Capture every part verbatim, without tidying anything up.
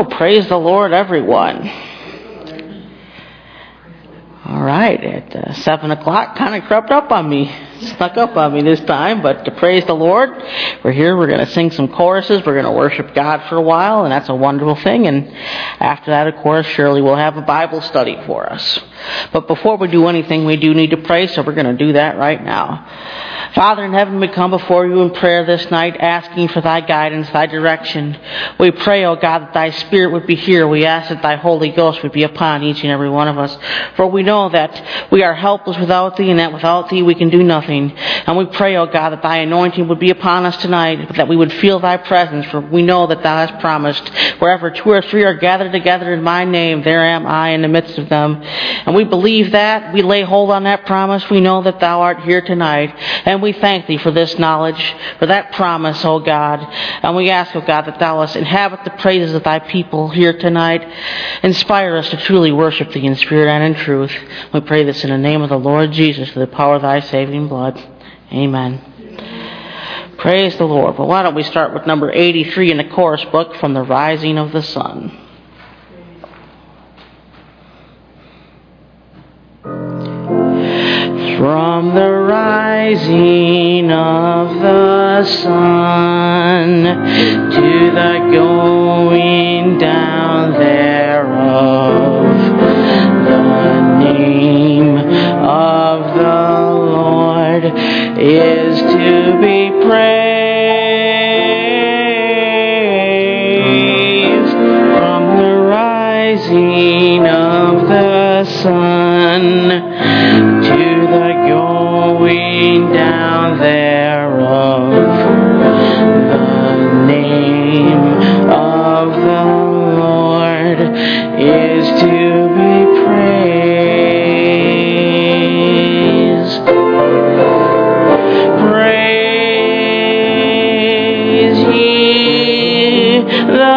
Well, praise the Lord, everyone. All right, at uh, seven o'clock, kind of crept up on me, snuck up on me this time, but to praise the Lord, we're here, we're going to sing some choruses, we're going to worship God for a while, and that's a wonderful thing, and after that, of course, Shirley will have a Bible study for us. But before we do anything, we do need to pray, so we're going to do that right now. Father in heaven, we come before you in prayer this night, asking for thy guidance, thy direction. We pray, O God, that thy Spirit would be here. We ask that thy Holy Ghost would be upon each and every one of us. For we know that we are helpless without thee, and that without thee we can do nothing. And we pray, O God, that thy anointing would be upon us tonight, that we would feel thy presence. For we know that thou hast promised, wherever two or three are gathered together in my name, there am I in the midst of them. And we believe that. We lay hold on that promise. We know that thou art here tonight. And we thank thee for this knowledge, for that promise, O God. And we ask, O God, that thou hast inhabit the praises of thy people here tonight. Inspire us to truly worship thee in spirit and in truth. We pray this in the name of the Lord Jesus, through the power of thy saving blood. Amen. Praise the Lord. Well, why don't we start with number eighty-three in the chorus book, From the Rising of the Sun. From the rising of the sun to the going down thereof, the name of the Lord is to be praised. From the rising of the sun to the going down thereof, the name of the Lord is to be praised. Praise ye the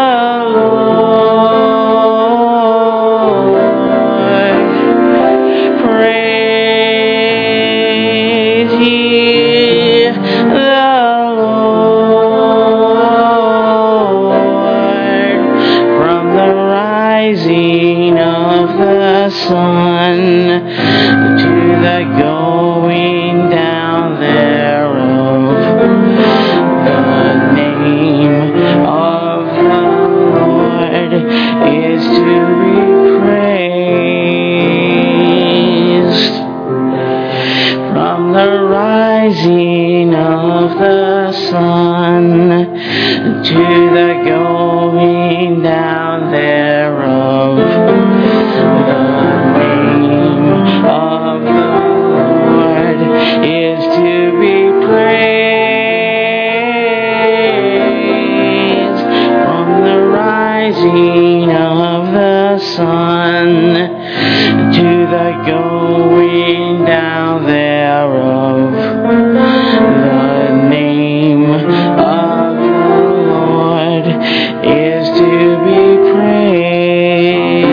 sun to the going down thereof, the name of the Lord is to be praised. From the rising of the sun to the going down thereof, is to be praised. From the rising of the sun to the going down thereof, the name of the Lord is to be praised.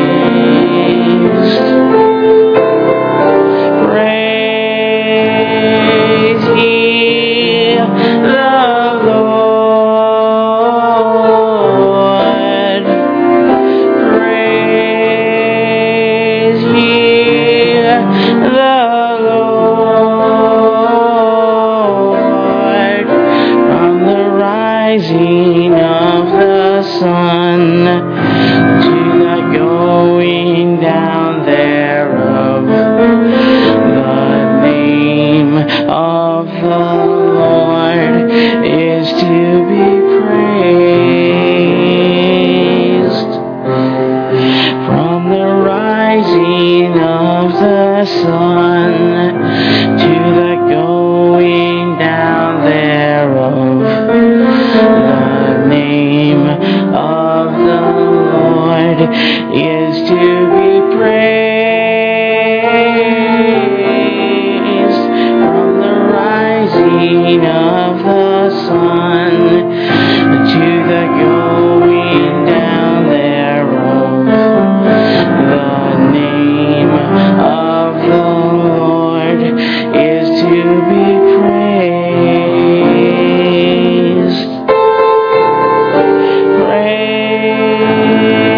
Praise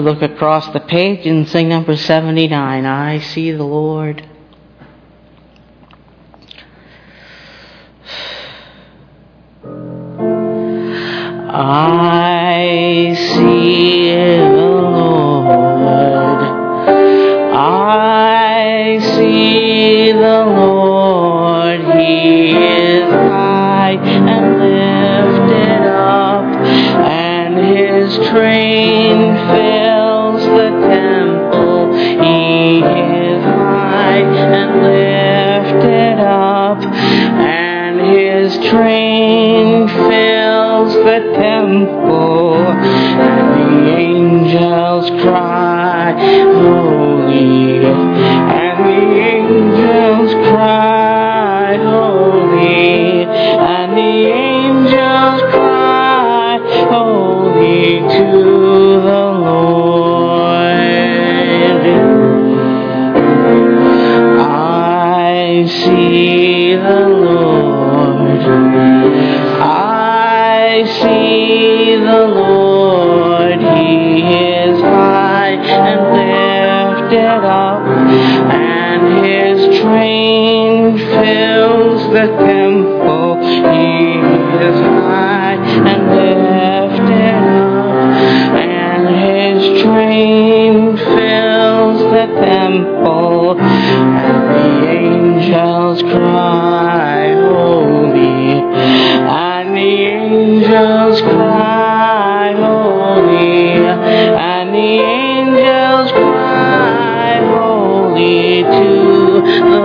we look across the page and sing number seventy-nine, I See the Lord. I see the Lord. I see the Lord. He is high and lifted up, and His train fills the temple. He is high and lifted up, and His train fills the temple, and the angels cry, holy, and the angels cry, holy, and the angels cry, holy to the Lord. I see the Lord. I see the Lord. He is high and lifted up, and His train fills the temple. He is high and lifted up, and His train fills the temple, and the angels cry, holy, and the angels cry, holy, and the angels cry, holy to the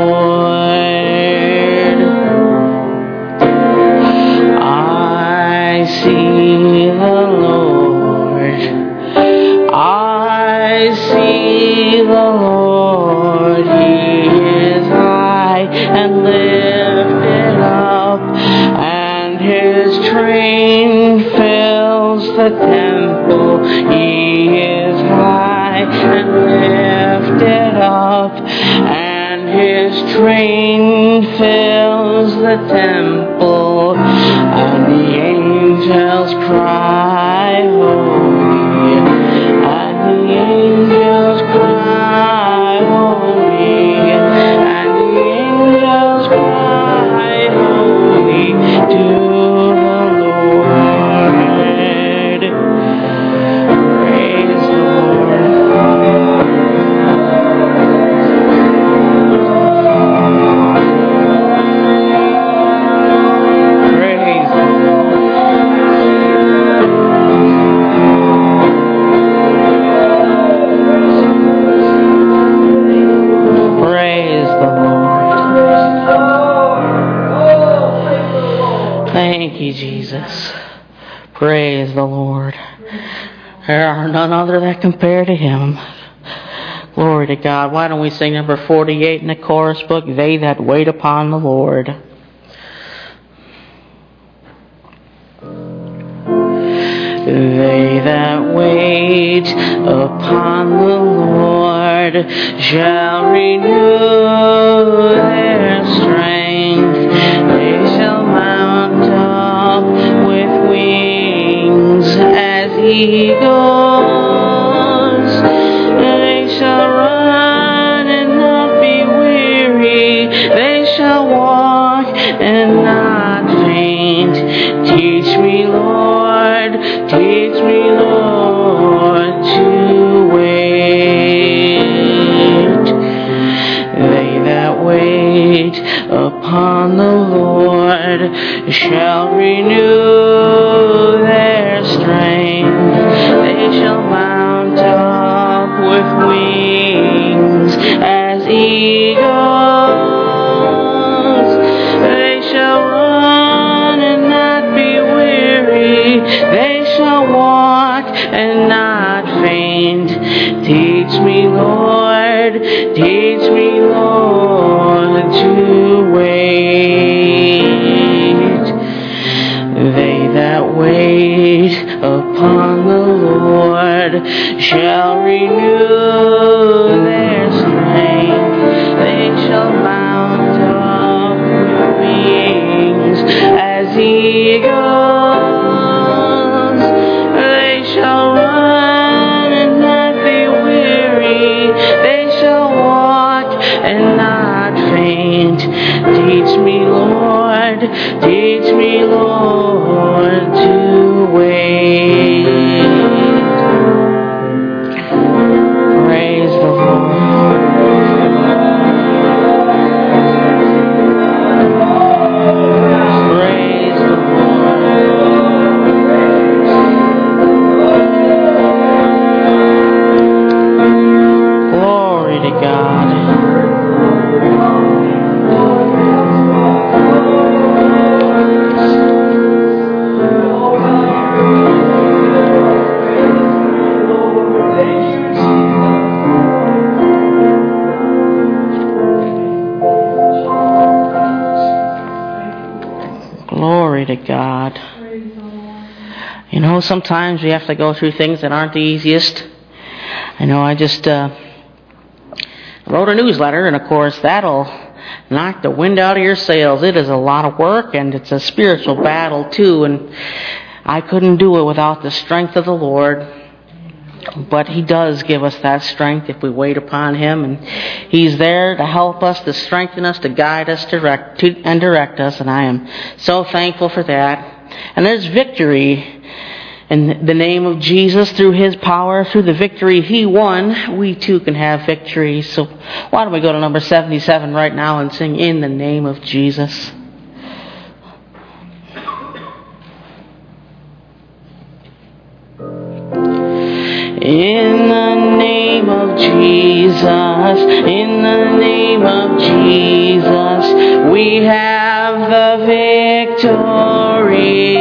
Lord. I see the Lord. I see the Lord. He is high and lifted up, and His train fills the temple. He is high and lifted up, and His train fills the temple, and the angels cry, holy, and the angels cry, holy, and the angels cry, holy to the Lord. Praise the Lord. Praise the Lord. Praise the Lord. Thank you, Jesus. Praise the Lord. There are none other that compare to Him. Glory to God. Why don't we sing number forty-eight in the chorus book, They That Wait Upon the Lord. They that wait upon the Lord shall renew their strength. They shall mount up with wings as eagles. They shall run and not be weary. They shall walk and not faint. Teach me, Lord, teach me, Lord, to wait. They that wait upon the Lord shall renew their strength. They shall mount up with wings as eagles. They shall run and not be weary. They shall walk and not faint. Teach me, Lord, teach me, Lord, to wait. They that wait upon the Lord shall renew their strength. They shall mount up with wings as eagles. They shall run and Teach me, Lord, to wait. Praise the Lord. Praise the Lord. Glory to God. Glory to God. You know, sometimes we have to go through things that aren't the easiest. I know I just uh, wrote a newsletter, and of course that'll knock the wind out of your sails. It is a lot of work, and it's a spiritual battle too, and I couldn't do it without the strength of the Lord. But He does give us that strength if we wait upon Him, and He's there to help us, to strengthen us, to guide us, direct, to, and direct us, and I am so thankful for that. And there's victory in the name of Jesus through His power, through the victory He won. We too can have victory. So why don't we go to number seventy-seven right now and sing In the Name of Jesus. In the name of Jesus, in the name of Jesus, we have the victory.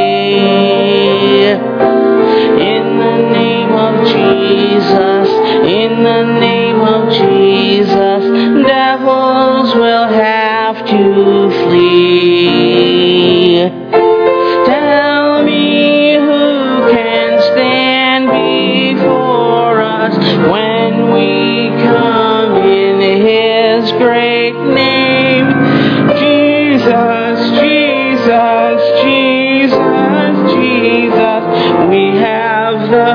In the name of Jesus, in the name of Jesus, devils will have to flee. Tell me who can stand before us when we come in His great name. Jesus, Jesus, Jesus, Jesus, we have the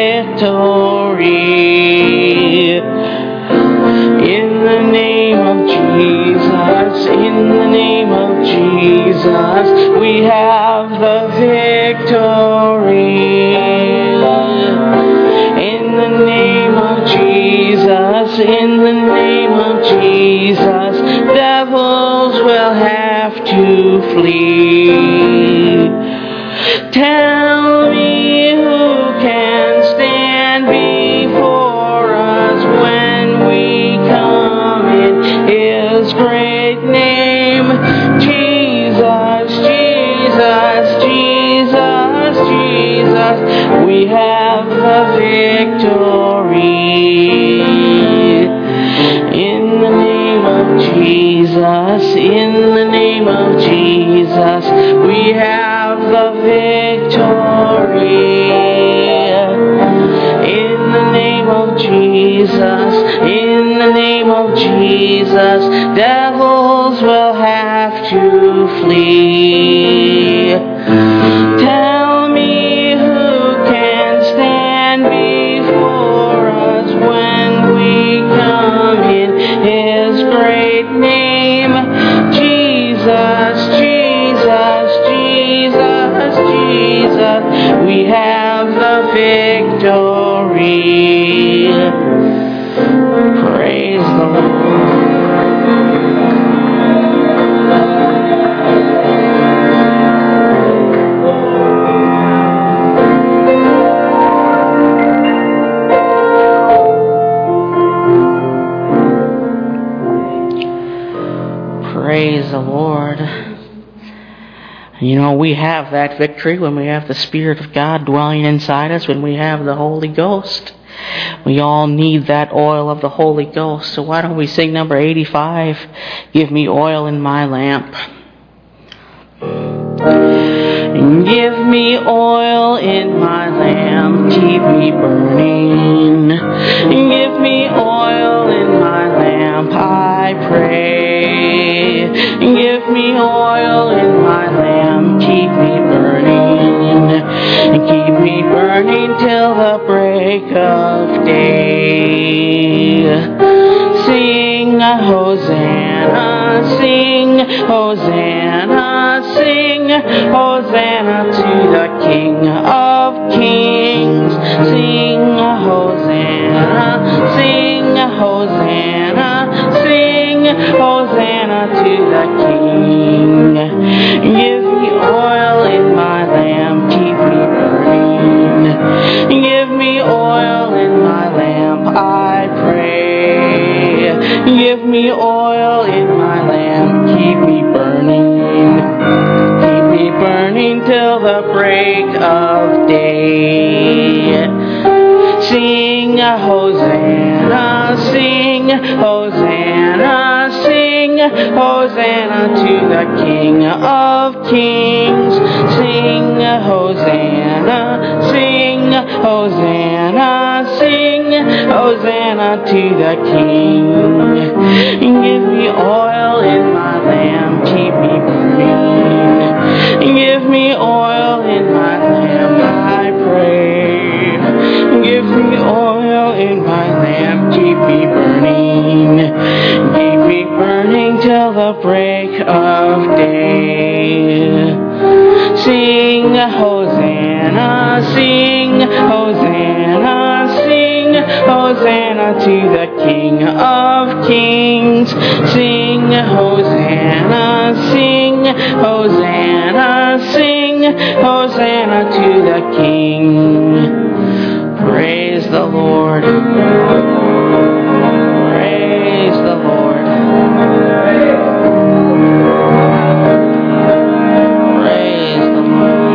victory. In the name of Jesus, in the name of Jesus, we have the victory. In the name of Jesus, in the name of Jesus, devils will have to flee. Tell me who can stand before us when we come in His great name. Jesus, Jesus, Jesus, Jesus, we have the victory. In the name of Jesus, in the name of Jesus, we have the victory. In the name of Jesus, in the name of Jesus, devils will have to flee. Tell me who can stand before us when we come in His great name. Jesus, Jesus, Jesus, Jesus, we have the victory. Praise the Lord. Praise the Lord. You know, we have that victory when we have the Spirit of God dwelling inside us, when we have the Holy Ghost. We all need that oil of the Holy Ghost. So why don't we sing number eighty-five, Give Me Oil in My Lamp. Give me oil in my lamp, keep me burning. Give me oil in my lamp, I pray. Give me oil in my lamp, keep me burning. Keep me burning till the break of day. Sing a Hosanna, sing Hosanna, sing sing Hosanna to the King of Kings. Sing Hosanna, sing Hosanna, sing Hosanna to the King. Give me oil in my lamp, keep me burning. Give me oil in my lamp, I pray. Give me oil in my lamp, keep me burning. Keep me burning till the break of day. Sing Hosanna, sing Hosanna, sing Hosanna to the King of Kings. Sing Hosanna, sing Hosanna, sing Hosanna to the King. Give me oil in my lamp, keep me burning. Give me oil in my lamp, I pray. Give me oil in my lamp, keep me burning. Keep me burning till the break of day. Sing Hosanna, sing Hosanna, sing Hosanna to the King of Kings. Sing Hosanna, sing Hosanna, sing Hosanna to the King. Praise the Lord. Praise the Lord. Praise the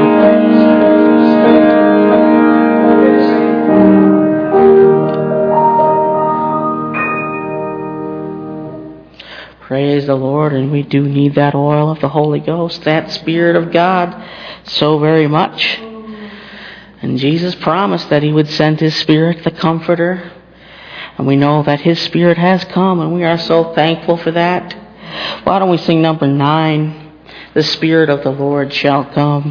Lord. Praise the Lord, and we do need that oil of the Holy Ghost, that Spirit of God, so very much. And Jesus promised that He would send His Spirit, the Comforter. And we know that His Spirit has come, and we are so thankful for that. Why don't we sing number nine, The Spirit of the Lord Shall Come.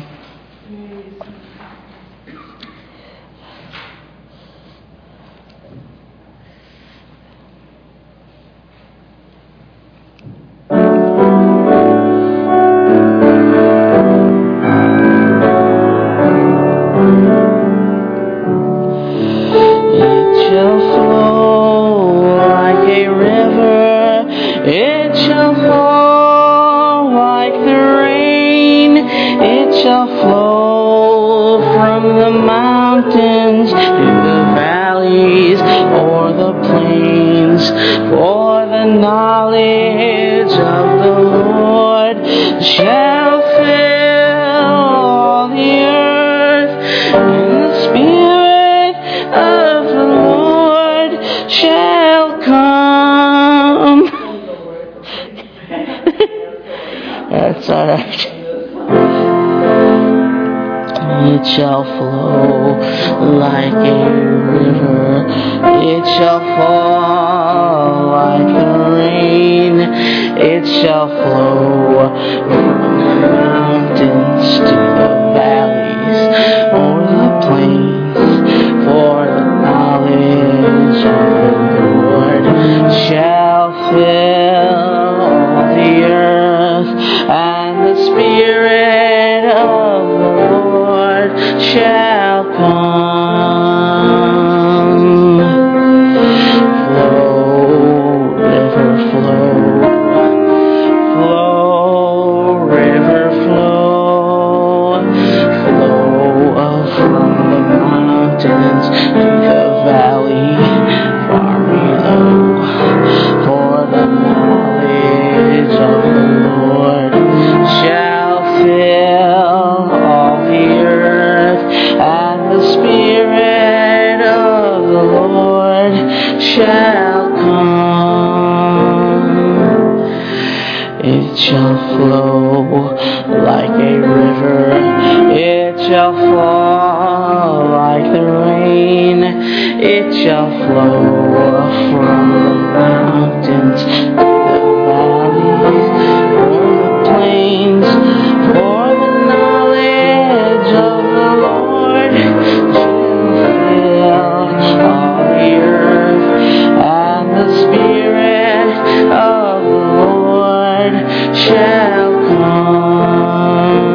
It shall flow like a river. It shall fall like the rain. It shall flow from the mountains to the valleys or the plains. For the knowledge of the Lord shall fill all the earth, and the Spirit of the Lord shall come. Flow, river, flow. Flow, river, flow. Flow from the mountains to the valley far below. For the knowledge of the Lord shall fill all the earth, and the Spirit of the Lord shall come. It shall flow like a river. It shall fall like the rain. It shall flow from the mountains to the valleys or the plains. For the knowledge of the Lord shall fill all the earth, and the Spirit of the Lord shall come.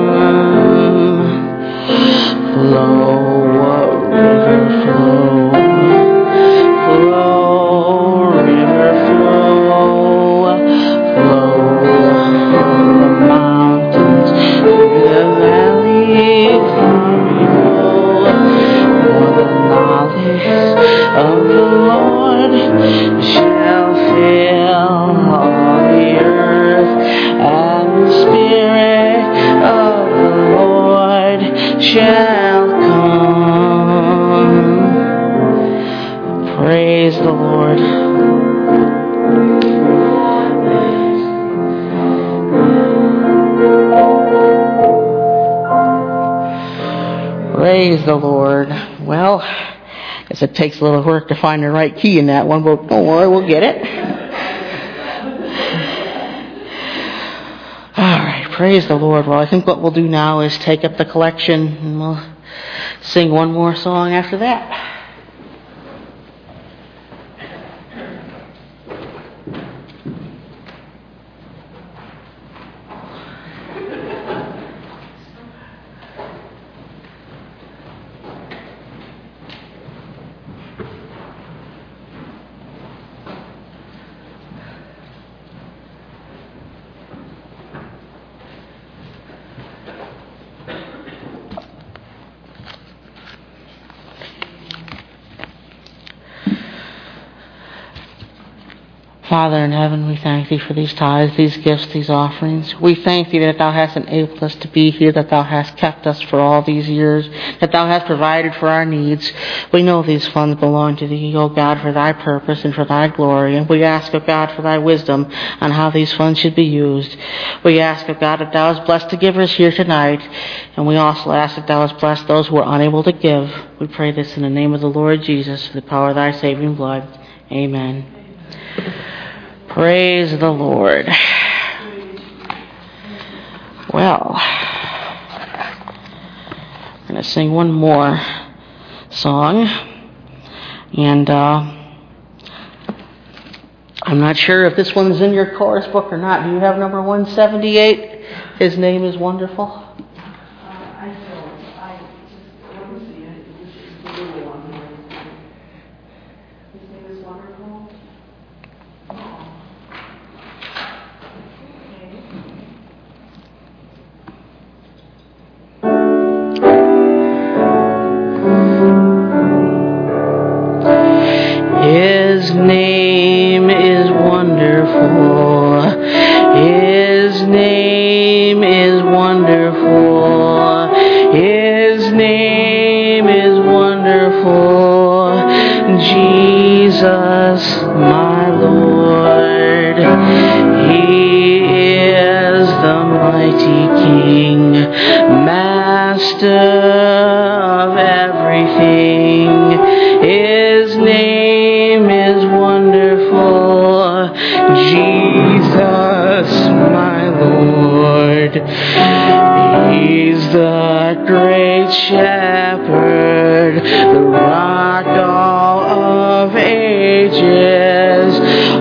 Praise the Lord. Well, I guess it takes a little work to find the right key in that one, but don't worry, we'll get it. All right, praise the Lord. Well, I think what we'll do now is take up the collection, and we'll sing one more song after that. Father in heaven, we thank Thee for these tithes, these gifts, these offerings. We thank Thee that Thou hast enabled us to be here, that Thou hast kept us for all these years, that Thou hast provided for our needs. We know these funds belong to Thee, O God, for Thy purpose and for Thy glory. And we ask, O God, for Thy wisdom on how these funds should be used. We ask, O God, that Thou hast blessed the givers here tonight. And we also ask that Thou hast blessed those who are unable to give. We pray this in the name of the Lord Jesus, for the power of Thy saving blood. Amen. Praise the Lord. Well, I'm going to sing one more song. And uh, I'm not sure if this one's in your chorus book or not. Do you have number one seventy-eight? His name is wonderful. His name is wonderful. His name is wonderful. His name is wonderful. Jesus, my Lord. He is the mighty King, Master of everything. His name is wonderful, Jesus, my Lord. He's the great shepherd, the rock of ages.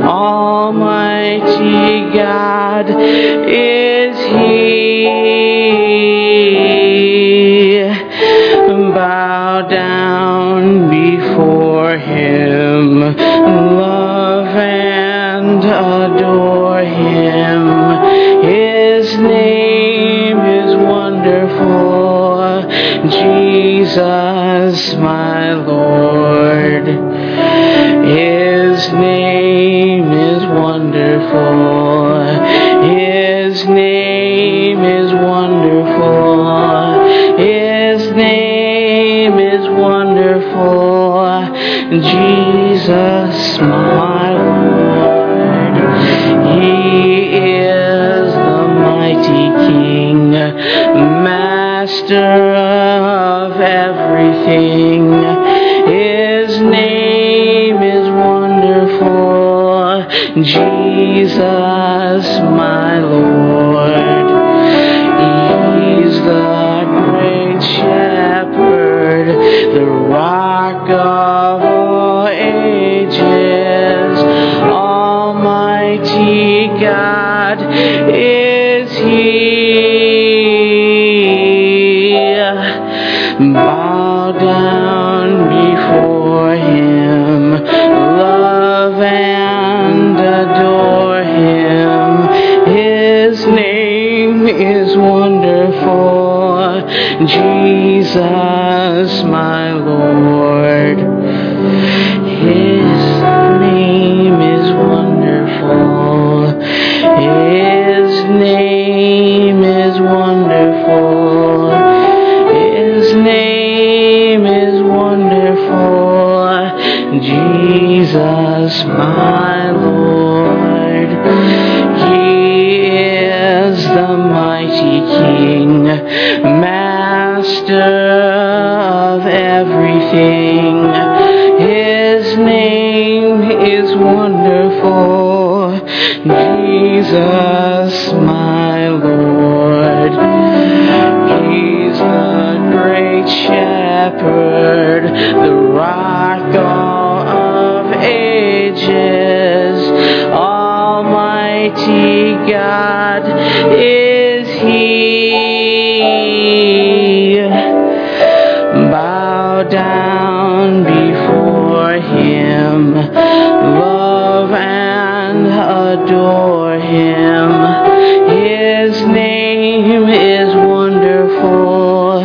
Almighty God is He. Bow down before Him, love and adore Him. His name is wonderful, Jesus, my Lord. His name is wonderful. His name is wonderful. His name is wonderful, Jesus, my Lord. He is the mighty King, Master of everything. His name is wonderful, Jesus, my Lord. He's the great shepherd, the rock of all ages. Almighty God is He. Bow down before Him, love and adore Him. His name is wonderful, Jesus, my Lord. His name is wonderful. His name is wonderful. His name is wonderful, Jesus, my Lord. He is the mighty King, Master Jesus, my Lord. He's the great shepherd, the rock of ages. Almighty God is He. Bow down before Him, love and adore Him. His name is wonderful,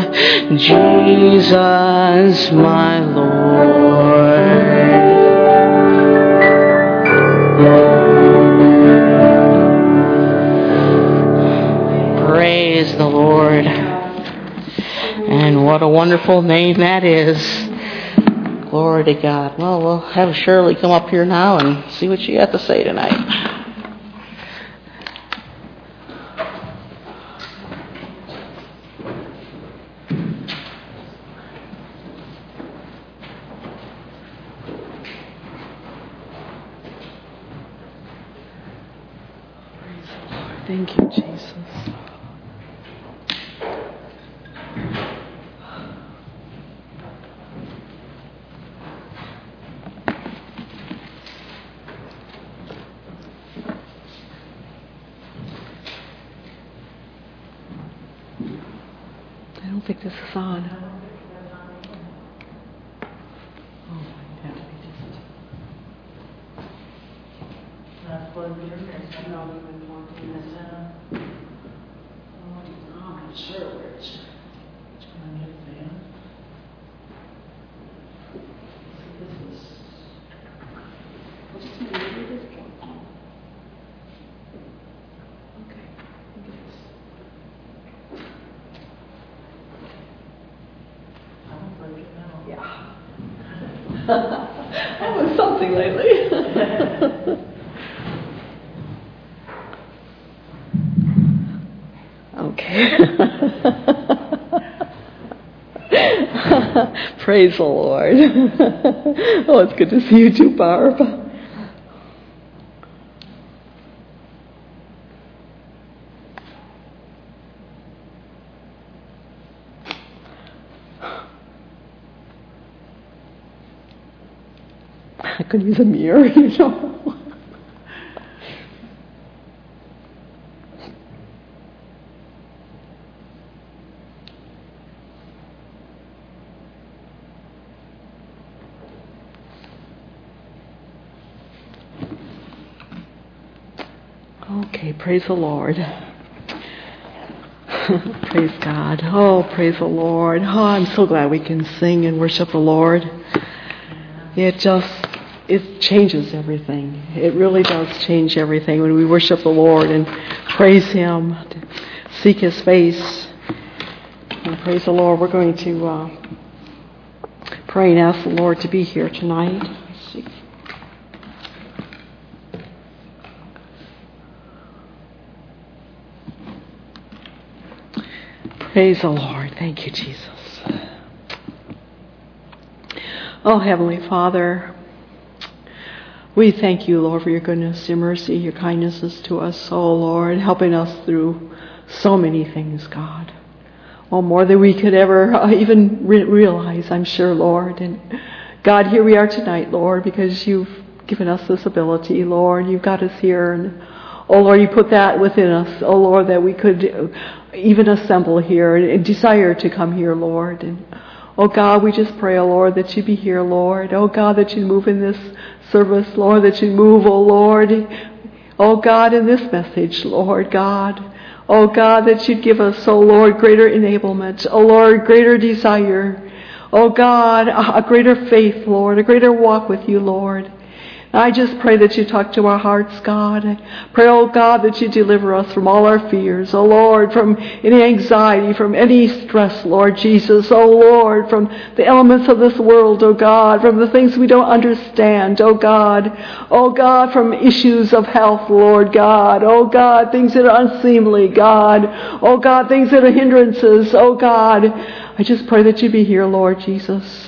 Jesus, my Lord. Praise the Lord. And what a wonderful name that is. Glory to God. Well, we'll have Shirley come up here now and see what she has to say tonight. Thank you, Jesus. I don't think this is on. Oh, yeah, let me just... That's what we're doing. I know we've been talking this out. I'm not sure which. Which one is it? This is... I'll just maybe read this one. Okay, I think it is. I don't break it now. Yeah. I was something lately. Okay. Praise the Lord. Oh, it's good to see you too, Barb. I could use a mirror, you know. Okay, praise the Lord. Praise God. Oh, praise the Lord. Oh, I'm so glad we can sing and worship the Lord. It just, it changes everything. It really does change everything when we worship the Lord and praise Him, seek His face. And praise the Lord. We're going to uh, pray and ask the Lord to be here tonight. Let's see. Praise the Lord. Thank you, Jesus. Oh, Heavenly Father, we thank you, Lord, for your goodness, your mercy, your kindnesses to us, oh Lord, helping us through so many things, God. Oh, more than we could ever uh, even re- realize, I'm sure, Lord. And God, here we are tonight, Lord, because you've given us this ability, Lord. You've got us here, and oh Lord, you put that within us, oh Lord, that we could even assemble here and, and desire to come here, Lord. And oh God, we just pray, oh Lord, that you be here, Lord. Oh God, that you move in this service, Lord, that you move, oh Lord. Oh God, in this message, Lord God. Oh God, that you'd give us, oh Lord, greater enablement. Oh Lord, greater desire. Oh God, a greater faith, Lord, a greater walk with you, Lord. I just pray that you talk to our hearts, God. I pray, oh God, that you deliver us from all our fears, oh Lord, from any anxiety, from any stress, Lord Jesus, oh Lord, from the elements of this world, oh God, from the things we don't understand, oh God, oh God, from issues of health, Lord God, oh God, things that are unseemly, God, oh God, things that are hindrances, oh God. I just pray that you be here, Lord Jesus.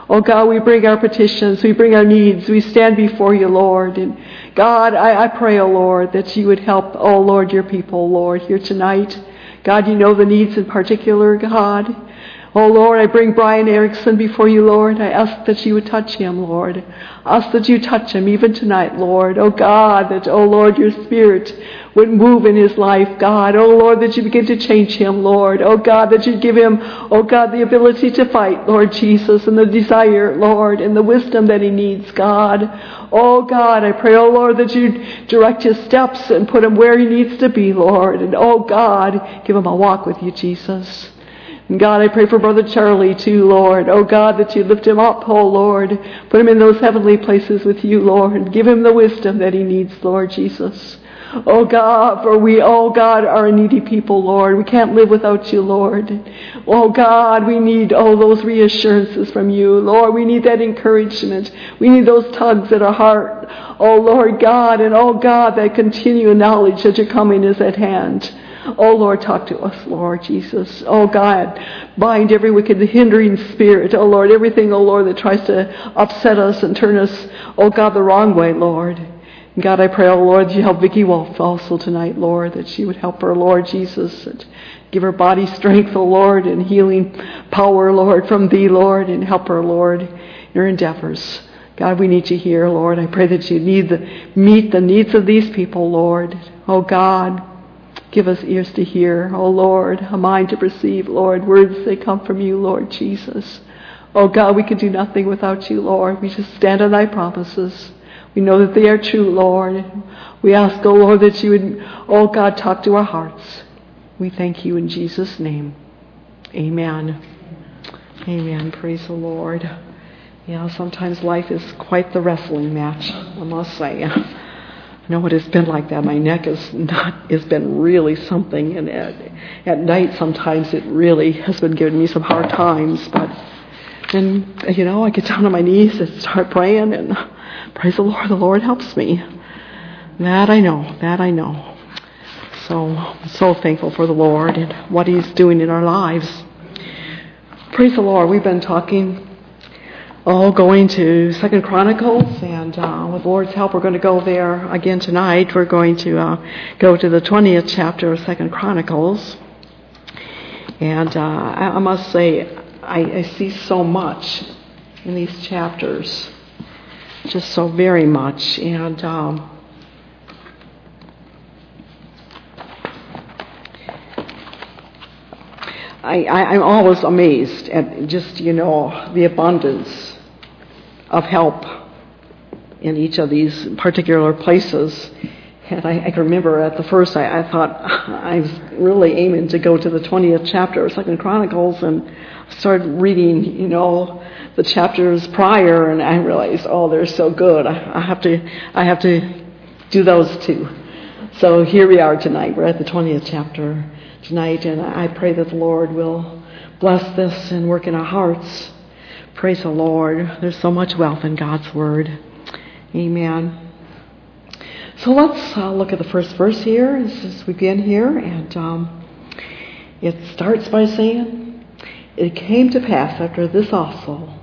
Oh God, we bring our petitions, we bring our needs, we stand before you, Lord. And God, I, I pray, oh Lord, that you would help, oh Lord, your people, Lord, here tonight. God, you know the needs in particular, God. Oh Lord, I bring Brian Erickson before you, Lord. I ask that you would touch him, Lord. I ask that you touch him even tonight, Lord. Oh God, that, oh Lord, your Spirit would move in his life, God. Oh Lord, that you begin to change him, Lord. Oh God, that you give him, oh God, the ability to fight, Lord Jesus, and the desire, Lord, and the wisdom that he needs, God. Oh God, I pray, oh Lord, that you direct his steps and put him where he needs to be, Lord. And oh God, give him a walk with you, Jesus. And God, I pray for Brother Charlie too, Lord. Oh God, that you lift him up, oh Lord. Put him in those heavenly places with you, Lord. Give him the wisdom that he needs, Lord Jesus. Oh God, for we, oh God, are a needy people, Lord. We can't live without you, Lord. Oh God, we need, oh, those reassurances from you, Lord. We need that encouragement. We need those tugs at our heart, oh Lord God, and oh God, that continual knowledge that your coming is at hand. Oh Lord, talk to us, Lord Jesus. Oh God, bind every wicked hindering spirit. Oh Lord, everything, oh Lord, that tries to upset us and turn us, oh God, the wrong way, Lord. And God, I pray, oh Lord, that you help Vicki Wolf also tonight, Lord, that she would help her, Lord Jesus, and give her body strength, oh Lord, and healing power, Lord, from thee, Lord, and help her, Lord, in her endeavors. God, we need you here, Lord. I pray that you need the, meet the needs of these people, Lord. Oh God, give us ears to hear, oh Lord, a mind to perceive, Lord, words that come from you, Lord Jesus. Oh God, we can do nothing without you, Lord. We just stand on thy promises. We know that they are true, Lord. We ask, oh Lord, that you would, oh God, talk to our hearts. We thank you in Jesus' name. Amen. Amen. Praise the Lord. Yeah, sometimes life is quite the wrestling match, I must say. I know what it's been like that. My neck is not, it's been really something. And at, at night, sometimes it really has been giving me some hard times. But then, you know, I get down on my knees and start praying, and praise the Lord, the Lord helps me. That I know, that I know. So, I'm so thankful for the Lord and what He's doing in our lives. Praise the Lord. We've been talking Oh, going to Second Chronicles, and uh, with the Lord's help, we're going to go there again tonight. We're going to uh, go to the twentieth chapter of Second Chronicles, and uh, I, I must say, I, I see so much in these chapters, just so very much, and um, I, I, I'm always amazed at just, you know, the abundance of help in each of these particular places. And I, I can remember at the first I, I thought I was really aiming to go to the twentieth chapter of Second Chronicles, and started reading, you know, the chapters prior, and I realized, oh, they're so good. I, I have to I have to do those too. So here we are tonight. We're at the twentieth chapter tonight, and I pray that the Lord will bless this and work in our hearts. Praise the Lord. There's so much wealth in God's Word. Amen. So let's uh, look at the first verse here as we begin here. And um, it starts by saying, "It came to pass after this also,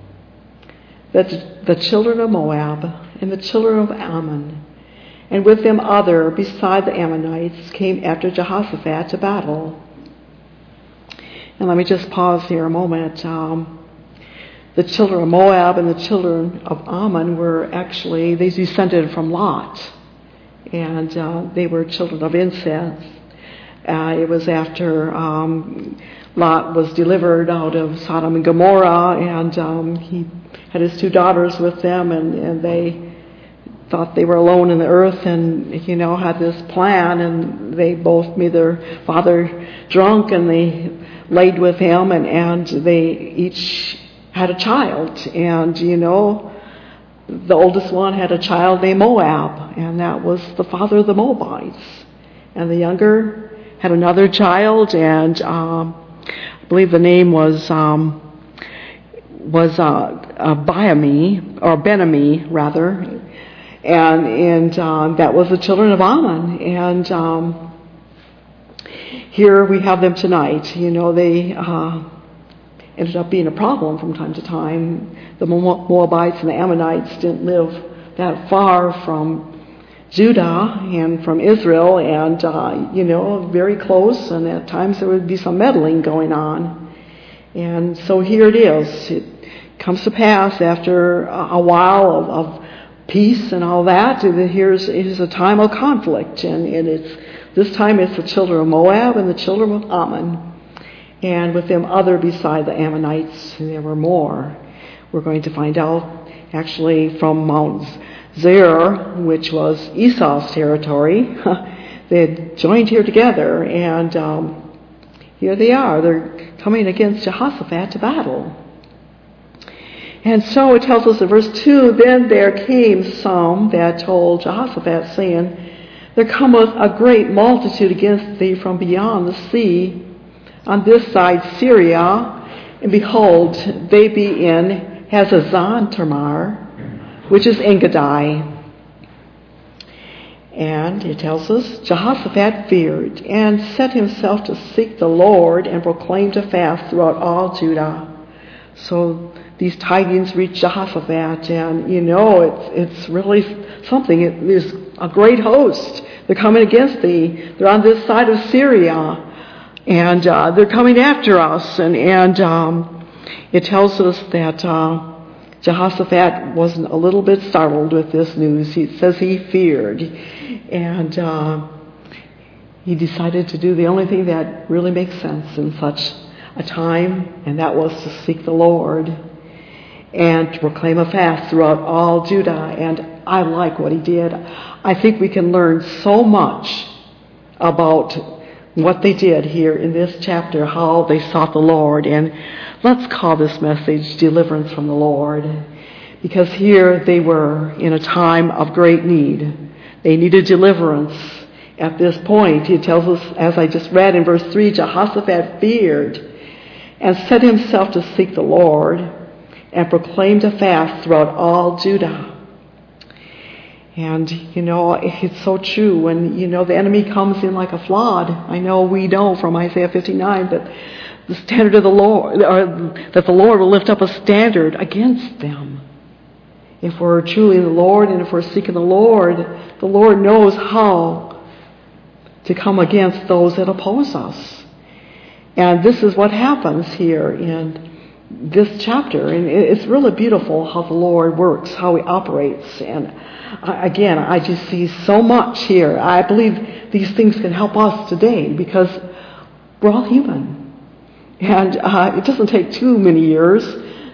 that the children of Moab and the children of Ammon, and with them other beside the Ammonites, came after Jehoshaphat to battle." And let me just pause here a moment. Um, The children of Moab and the children of Ammon were actually, they descended from Lot. And uh, they were children of incest. Uh, it was after um, Lot was delivered out of Sodom and Gomorrah, and um, he had his two daughters with them, and, and they thought they were alone in the earth, and, you know, had this plan, and they both made their father drunk, and they laid with him, and, and they each had a child, and, you know, the oldest one had a child named Moab, and that was the father of the Moabites. And the younger had another child, and um, I believe the name was um, was uh, uh, Biami, or Benami rather, and and um, that was the children of Ammon. And um, here we have them tonight. You know, they. Uh, ended up being a problem from time to time. The Moabites and the Ammonites didn't live that far from Judah and from Israel, and, uh, you know, very close, and at times there would be some meddling going on. And so here it is. It comes to pass after a while of, of peace and all that, here's, here's a time of conflict, and, and it's this time it's the children of Moab and the children of Ammon, and with them other beside the Ammonites, and there were more. We're going to find out actually from Mount Seir, which was Esau's territory. They had joined here together, and um, here they are. They're coming against Jehoshaphat to battle. And so it tells us in verse two, then there came some that told Jehoshaphat, saying, there cometh a great multitude against thee from beyond the sea, on this side Syria, and behold, they be in Hazazon Tamar, which is Engedi. And it tells us, Jehoshaphat feared, and set himself to seek the Lord, and proclaimed a fast throughout all Judah. So these tidings reach Jehoshaphat, and you know, it's it's really something. It is a great host. They're coming against thee. They're on this side of Syria, and uh, they're coming after us. And, and um, it tells us that uh, Jehoshaphat wasn't a little bit startled with this news. He says he feared, and uh, he decided to do the only thing that really makes sense in such a time, and that was to seek the Lord and to proclaim a fast throughout all Judah. And I like what he did. I think we can learn so much about what they did here in this chapter, how they sought the Lord. And let's call this message Deliverance from the Lord, because here they were in a time of great need. They needed deliverance. At this point, he tells us, as I just read in verse three, Jehoshaphat feared and set himself to seek the Lord and proclaimed a fast throughout all Judah. And, you know, it's so true. When, you know, the enemy comes in like a flood, I know we know from Isaiah fifty-nine that the standard of the Lord, or that the Lord will lift up a standard against them. If we're truly in the Lord and if we're seeking the Lord, the Lord knows how to come against those that oppose us. And this is what happens here in this chapter. And it's really beautiful how the Lord works, how he operates. And again, I just see so much here. I believe these things can help us today because we're all human. And uh, it doesn't take too many years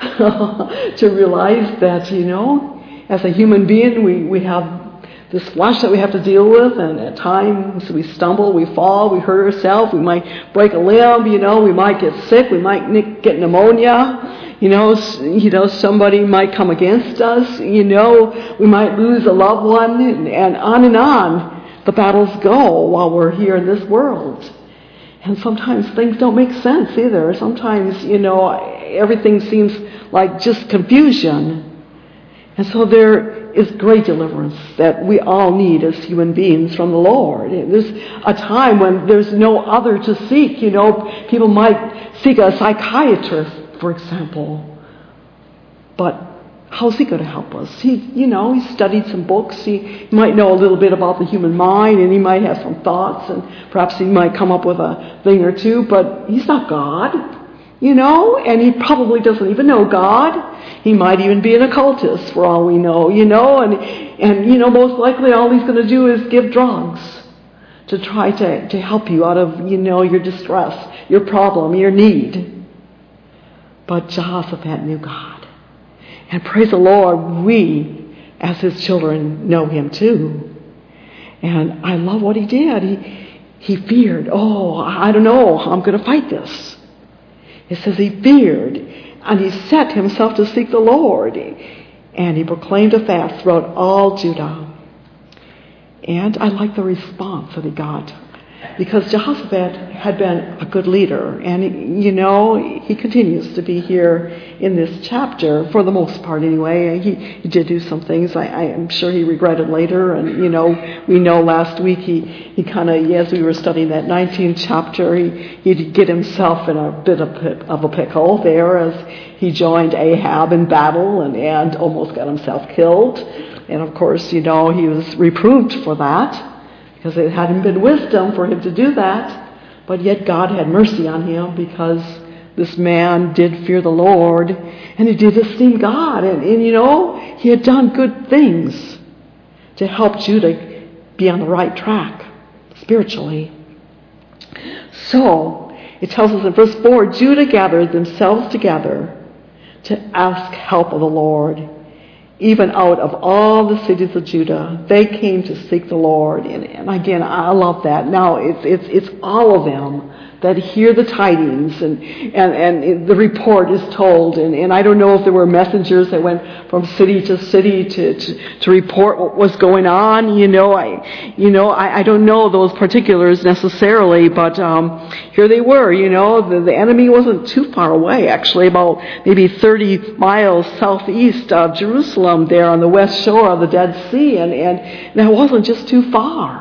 to realize that, you know, as a human being, we, we have this flesh that we have to deal with, and at times we stumble, we fall, we hurt ourselves, we might break a limb, you know, we might get sick, we might get pneumonia, you know, you know, somebody might come against us, you know, we might lose a loved one, and, and on and on the battles go while we're here in this world. And sometimes things don't make sense either. Sometimes, you know, everything seems like just confusion. And so there is great deliverance that we all need as human beings from the Lord. There's a time when there's no other to seek. You know, people might seek a psychiatrist, for example. But how's he going to help us? He, you know, he studied some books. He might know a little bit about the human mind, and he might have some thoughts, and perhaps he might come up with a thing or two, but he's not God. You know, and he probably doesn't even know God. He might even be an occultist for all we know, you know, and, and you know, most likely all he's going to do is give drugs to try to, to help you out of, you know, your distress, your problem, your need. But Jehoshaphat knew God. And praise the Lord, we, as his children, know him too. And I love what he did. He, he feared, oh, I don't know how I'm going to fight this. It says he feared, and he set himself to seek the Lord, and he proclaimed a fast throughout all Judah. And I like the response that he got. because Jehoshaphat had been a good leader, and you know, he continues to be here in this chapter for the most part anyway. He, he did do some things I, I am sure he regretted later, and you know, we know last week he, he kind of, as we were studying that nineteenth chapter, he, he'd get himself in a bit of, of a pickle there as he joined Ahab in battle and, and almost got himself killed. And of course, you know, he was reproved for that, because it hadn't been wisdom for him to do that. But yet God had mercy on him, because this man did fear the Lord, and he did esteem God. And, and you know, he had done good things to help Judah be on the right track spiritually. So, it tells us in verse four, Judah gathered themselves together to ask help of the Lord. Even out of all the cities of Judah, they came to seek the Lord. And, and again, I love that. Now, it's it's it's all of them that hear the tidings, and and, and the report is told. And, and I don't know if there were messengers that went from city to city to, to, to report what was going on. You know, I you know I, I don't know those particulars necessarily, but um, here they were. You know, the, the enemy wasn't too far away. Actually, about maybe thirty miles southeast of Jerusalem, there on the west shore of the Dead Sea, and and that wasn't just too far.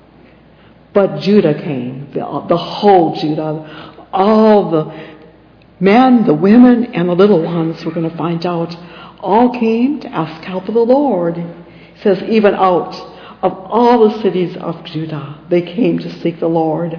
But Judah came, the, the whole Judah, all the men, the women, and the little ones, we're going to find out, all came to ask help of the Lord. It says, even out of all the cities of Judah, they came to seek the Lord.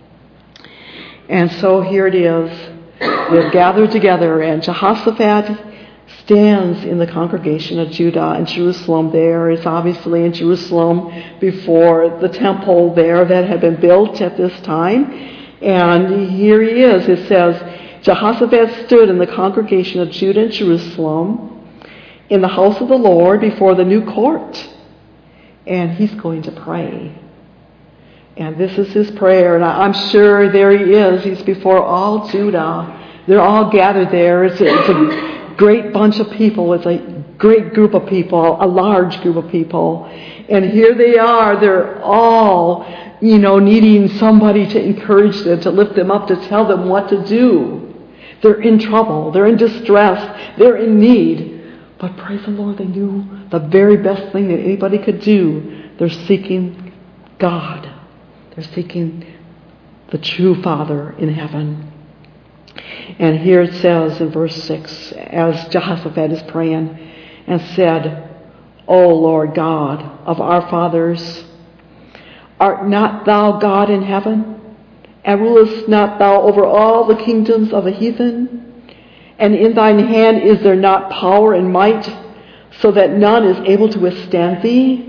And so here it is. They've gathered together, and Jehoshaphat stands in the congregation of Judah and Jerusalem there. It's obviously in Jerusalem before the temple there that had been built at this time. And here he is. It says, Jehoshaphat stood in the congregation of Judah and Jerusalem in the house of the Lord before the new court. And he's going to pray. And this is his prayer. And I'm sure there he is. He's before all Judah. They're all gathered there. It's a, it's a great bunch of people. It's a great group of people, a large group of people. And here they are. They're all, you know, needing somebody to encourage them, to lift them up, to tell them what to do. They're in trouble. They're in distress. They're in need. But praise the Lord, they knew the very best thing that anybody could do. They're seeking God. They're seeking the true Father in heaven. And here it says in verse six, as Jehoshaphat is praying, and said, O Lord God of our fathers, art not thou God in heaven? And rulest not thou over all the kingdoms of the heathen? And in thine hand is there not power and might, so that none is able to withstand thee?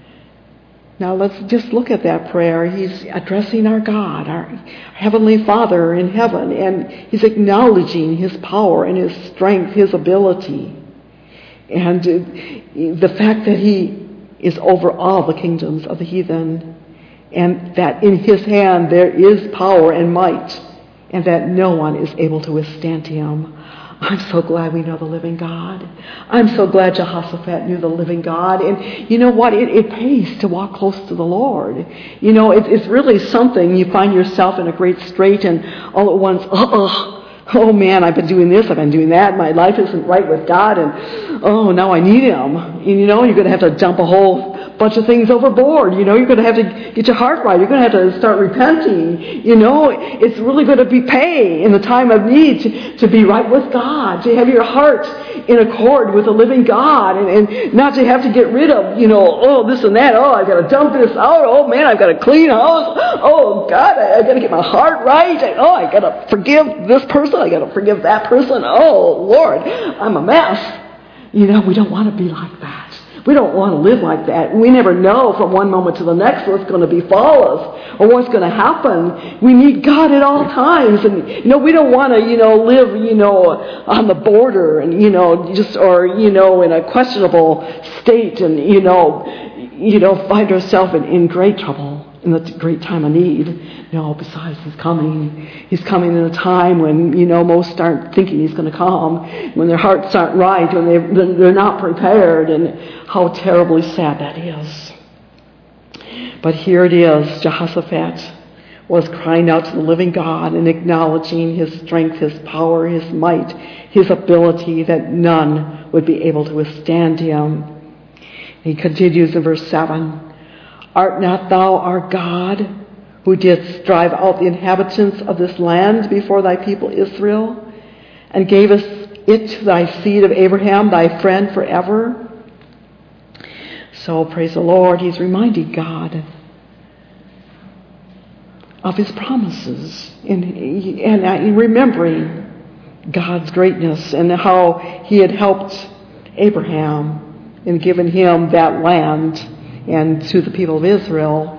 Now let's just look at that prayer. He's addressing our God, our Heavenly Father in heaven, and he's acknowledging his power and his strength, his ability, and the fact that he is over all the kingdoms of the heathen, and that in his hand there is power and might, and that no one is able to withstand him. I'm so glad we know the living God. I'm so glad Jehoshaphat knew the living God. And you know what? It, it pays to walk close to the Lord. You know, it, it's really something. You find yourself in a great strait, and all at once, uh-uh. Oh man, I've been doing this, I've been doing that, my life isn't right with God, and oh, now I need Him. And you know, you're going to have to dump a whole bunch of things overboard. You know, you're going to have to get your heart right. You're going to have to start repenting. You know, it's really going to be pay in the time of need to, to be right with God, to have your heart in accord with the living God, and, and not to have to get rid of, you know, oh, this and that. Oh, I've got to dump this out. Oh man, I've got to clean house. Oh God, I, I've got to get my heart right. Oh, I've got to forgive this person. I got to forgive that person. Oh Lord, I'm a mess. You know, we don't want to be like that. We don't want to live like that. We never know from one moment to the next what's going to befall us or what's going to happen. We need God at all times. And, you know, we don't want to, you know, live, you know, on the border and, you know, just, or, you know, in a questionable state and, you know, you know, find ourselves in, in great trouble in the great time of need. No, besides, He's coming. He's coming in a time when, you know, most aren't thinking He's going to come, when their hearts aren't right, when they, they're not prepared, and how terribly sad that is. But here it is, Jehoshaphat was crying out to the living God and acknowledging his strength, his power, his might, his ability, that none would be able to withstand him. He continues in verse seven, "Art not thou our God, who didst drive out the inhabitants of this land before thy people Israel, and gavest it to thy seed of Abraham, thy friend forever?" So praise the Lord, he's reminding God of his promises and, and remembering God's greatness and how he had helped Abraham and given him that land and to the people of Israel.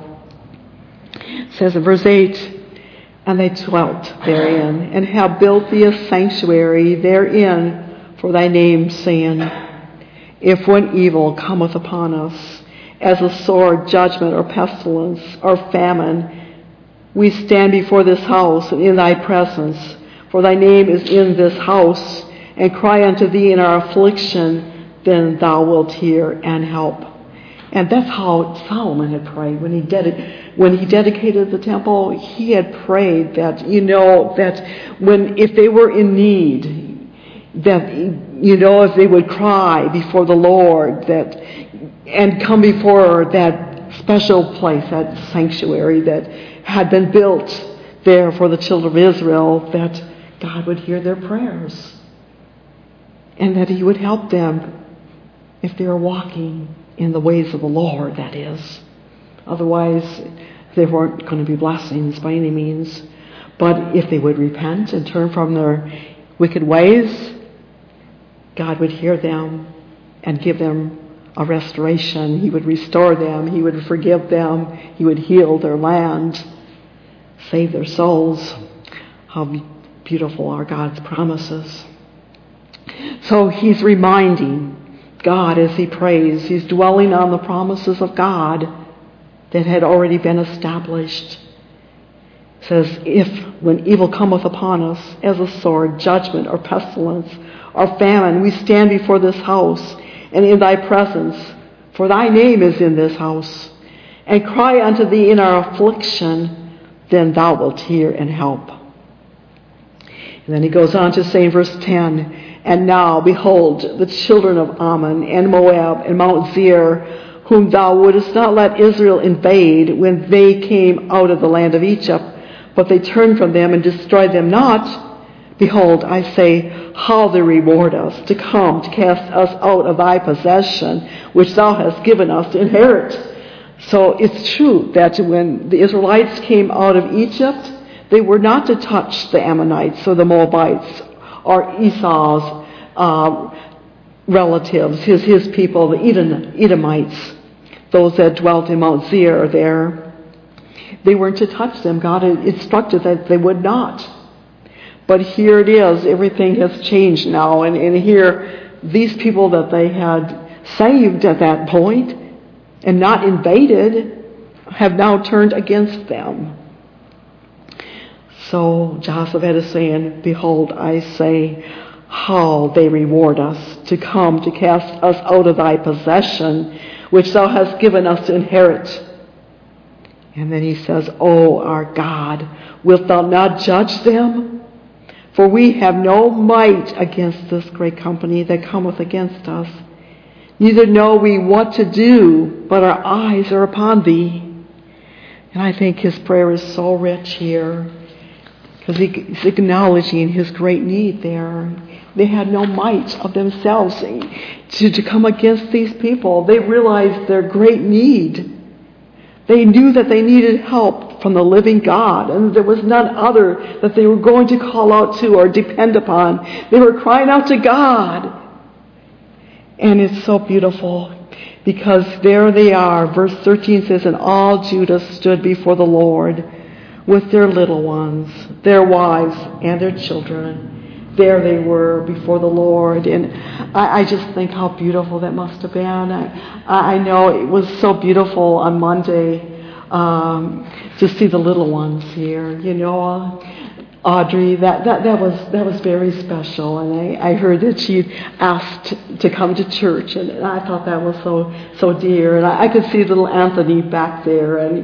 It says in verse eight, "And they dwelt therein, and have built thee a sanctuary therein for thy name, saying, If one evil cometh upon us, as a sword, judgment, or pestilence, or famine, we stand before this house and in thy presence, for thy name is in this house, and cry unto thee in our affliction, then thou wilt hear and help." And that's how Solomon had prayed when he ded- when he dedicated the temple. He had prayed that, you know, that when if they were in need, that, you know, if they would cry before the Lord, that and come before that special place, that sanctuary that had been built there for the children of Israel, that God would hear their prayers and that he would help them if they were walking in the ways of the Lord, that is. Otherwise, there weren't going to be blessings by any means. But if they would repent and turn from their wicked ways, God would hear them and give them a restoration. He would restore them. He would forgive them. He would heal their land, save their souls. How beautiful are God's promises. So he's reminding God as he prays. He's dwelling on the promises of God that had already been established. It says, "If when evil cometh upon us as a sword, judgment, or pestilence, or famine, we stand before this house and in thy presence, for thy name is in this house, and cry unto thee in our affliction, then thou wilt hear and help." And then he goes on to say in verse ten, "And now, behold, the children of Ammon and Moab and Mount Seir, whom thou wouldest not let Israel invade when they came out of the land of Egypt, but they turned from them and destroyed them not. Behold, I say, how they reward us to come to cast us out of thy possession, which thou hast given us to inherit." So it's true that when the Israelites came out of Egypt, they were not to touch the Ammonites or the Moabites or Esau's uh, relatives, his his people, the Edom, Edomites, those that dwelt in Mount Seir there. They weren't to touch them. God had instructed that they would not. But here it is. Everything has changed now. And, and here, these people that they had saved at that point and not invaded have now turned against them. So Jehoshaphat is saying, "Behold, I say, how they reward us to come to cast us out of thy possession, which thou hast given us to inherit." And then he says, "O our God, wilt thou not judge them? For we have no might against this great company that cometh against us. Neither know we what to do, but our eyes are upon thee." And I think his prayer is so rich here, because he's acknowledging his great need there. They had no might of themselves to, to come against these people. They realized their great need. They knew that they needed help from the living God, and there was none other that they were going to call out to or depend upon. They were crying out to God. And it's so beautiful, because there they are. Verse thirteen says, "And all Judah stood before the Lord with their little ones, their wives, and their children." There they were before the Lord. And I, I just think how beautiful that must have been. I, I know it was so beautiful on Monday um, to see the little ones here. You know, Audrey, that, that, that was that was very special. And I, I heard that she asked to come to church. And I thought that was so so dear. And I, I could see little Anthony back there. And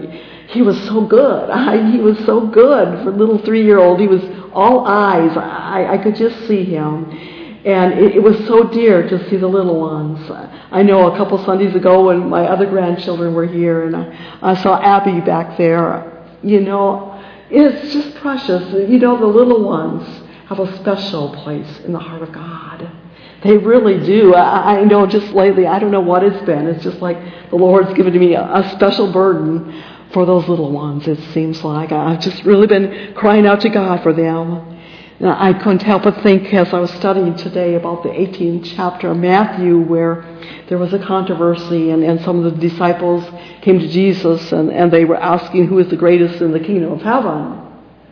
he was so good. I, he was so good for a little three-year-old. He was all eyes. I, I could just see him. And it, it was so dear to see the little ones. I know a couple Sundays ago when my other grandchildren were here, and I, I saw Abby back there. You know, it's just precious. You know, the little ones have a special place in the heart of God. They really do. I, I know just lately, I don't know what it's been. It's just like the Lord's given to me a, a special burden for those little ones, it seems like. I've just really been crying out to God for them. And I couldn't help but think as I was studying today about the eighteenth chapter of Matthew, where there was a controversy and, and some of the disciples came to Jesus and, and they were asking who is the greatest in the kingdom of heaven.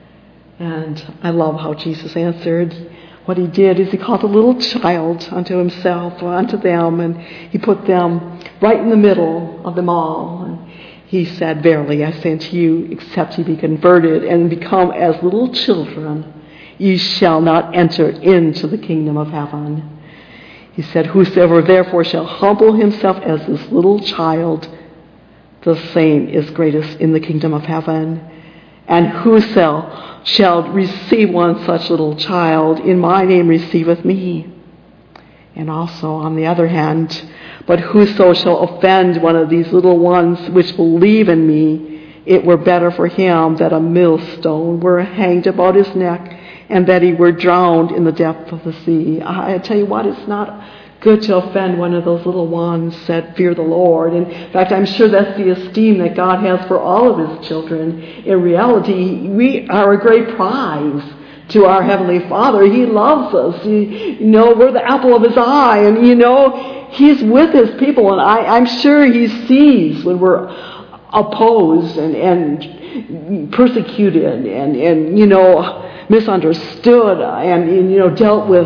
And I love how Jesus answered. What he did is he called a little child unto himself, or unto them, and he put them right in the middle of them all. And he said, verily I say unto you, except ye be converted and become as little children, ye shall not enter into the kingdom of heaven. He said, whosoever therefore shall humble himself as this little child, the same is greatest in the kingdom of heaven. And whoso shall receive one such little child in my name receiveth me. And also, on the other hand, but whoso shall offend one of these little ones which believe in me, it were better for him that a millstone were hanged about his neck, and that he were drowned in the depth of the sea. I tell you what, it's not good to offend one of those little ones that fear the Lord. In fact, I'm sure that's the esteem that God has for all of his children. In reality, we are a great prize to our Heavenly Father. He loves us. He, you know, we're the apple of his eye. And, you know, he's with his people. And I, I'm sure he sees when we're opposed and, and persecuted and, and, you know, misunderstood and, and, you know, dealt with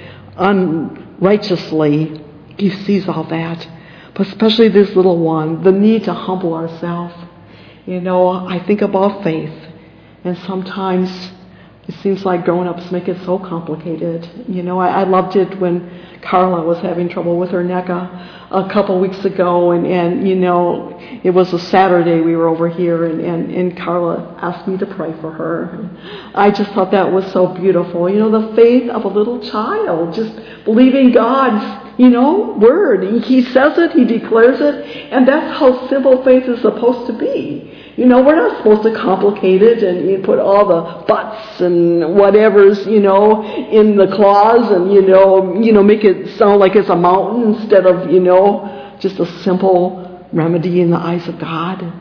unrighteously. He sees all that. But especially this little one, the need to humble ourselves. You know, I think about faith. And sometimes it seems like grown-ups make it so complicated. You know, I, I loved it when Carla was having trouble with her neck a, a couple weeks ago. And, and, you know, it was a Saturday we were over here, and, and, and Carla asked me to pray for her. I just thought that was so beautiful. You know, the faith of a little child, just believing God's, you know, word. He says it, he declares it, and that's how simple faith is supposed to be. You know, we're not supposed to complicate it and you put all the buts and whatever's, you know, in the clause and, you know, you know, make it sound like it's a mountain instead of, you know, just a simple remedy in the eyes of God.